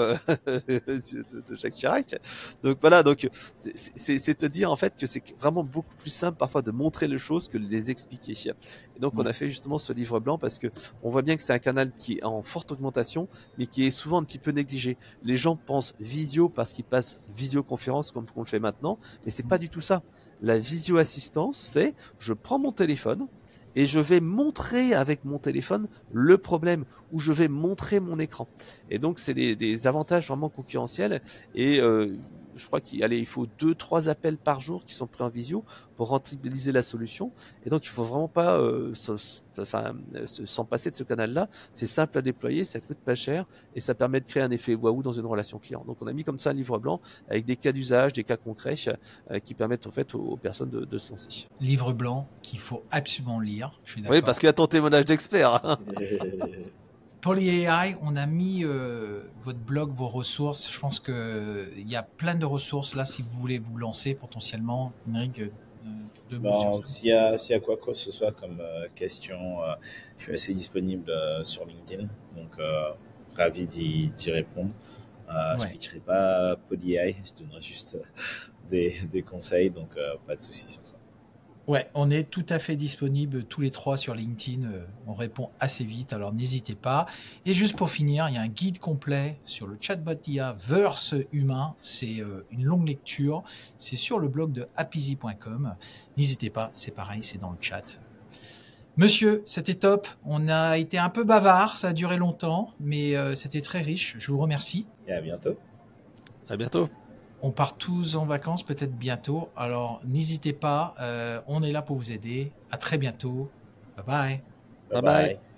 de Jacques Chirac. Donc voilà, donc c'est te dire en fait que c'est vraiment beaucoup plus simple parfois de montrer les choses que de les expliquer. Et donc on a fait justement ce livre blanc parce que on voit bien que c'est un canal qui est en forte augmentation, mais qui est souvent un petit peu négligé. Les gens pensent visio parce qu'ils passent visioconférence comme on le fait maintenant, mais c'est pas du tout ça. La visio-assistance, c'est je prends mon téléphone et je vais montrer avec mon téléphone le problème, ou je vais montrer mon écran. Et donc, c'est des avantages vraiment concurrentiels. Et je crois il faut 2-3 appels par jour qui sont pris en visio pour rentabiliser la solution. Et donc, il faut vraiment pas s'en passer de ce canal-là. C'est simple à déployer, ça coûte pas cher et ça permet de créer un effet waouh dans une relation client. Donc, on a mis comme ça un livre blanc avec des cas d'usage, des cas concrets qui permettent en fait aux personnes de se lancer. Livre blanc qu'il faut absolument lire. Je suis d'accord. Oui, parce qu'il y a ton témoignage d'expert. PolyAI, on a mis votre blog, vos ressources. Je pense qu'il y a plein de ressources là si vous voulez vous lancer potentiellement. Numérique, s'il y a quoi que ce soit comme question, je suis assez disponible sur LinkedIn, donc ravi d'y répondre. Je ne pitcherai pas PolyAI, je donnerai juste des conseils, donc pas de souci sur ça. Ouais, on est tout à fait disponible tous les 3 sur LinkedIn. On répond assez vite, alors n'hésitez pas. Et juste pour finir, il y a un guide complet sur le chatbot IA versus humain. C'est une longue lecture. C'est sur le blog de happyzy.com. N'hésitez pas, c'est pareil, c'est dans le chat. Monsieur, c'était top. On a été un peu bavard, ça a duré longtemps, mais c'était très riche. Je vous remercie. Et à bientôt. À bientôt. On part tous en vacances peut-être bientôt, alors n'hésitez pas, on est là pour vous aider. À très bientôt. Bye bye. Bye bye.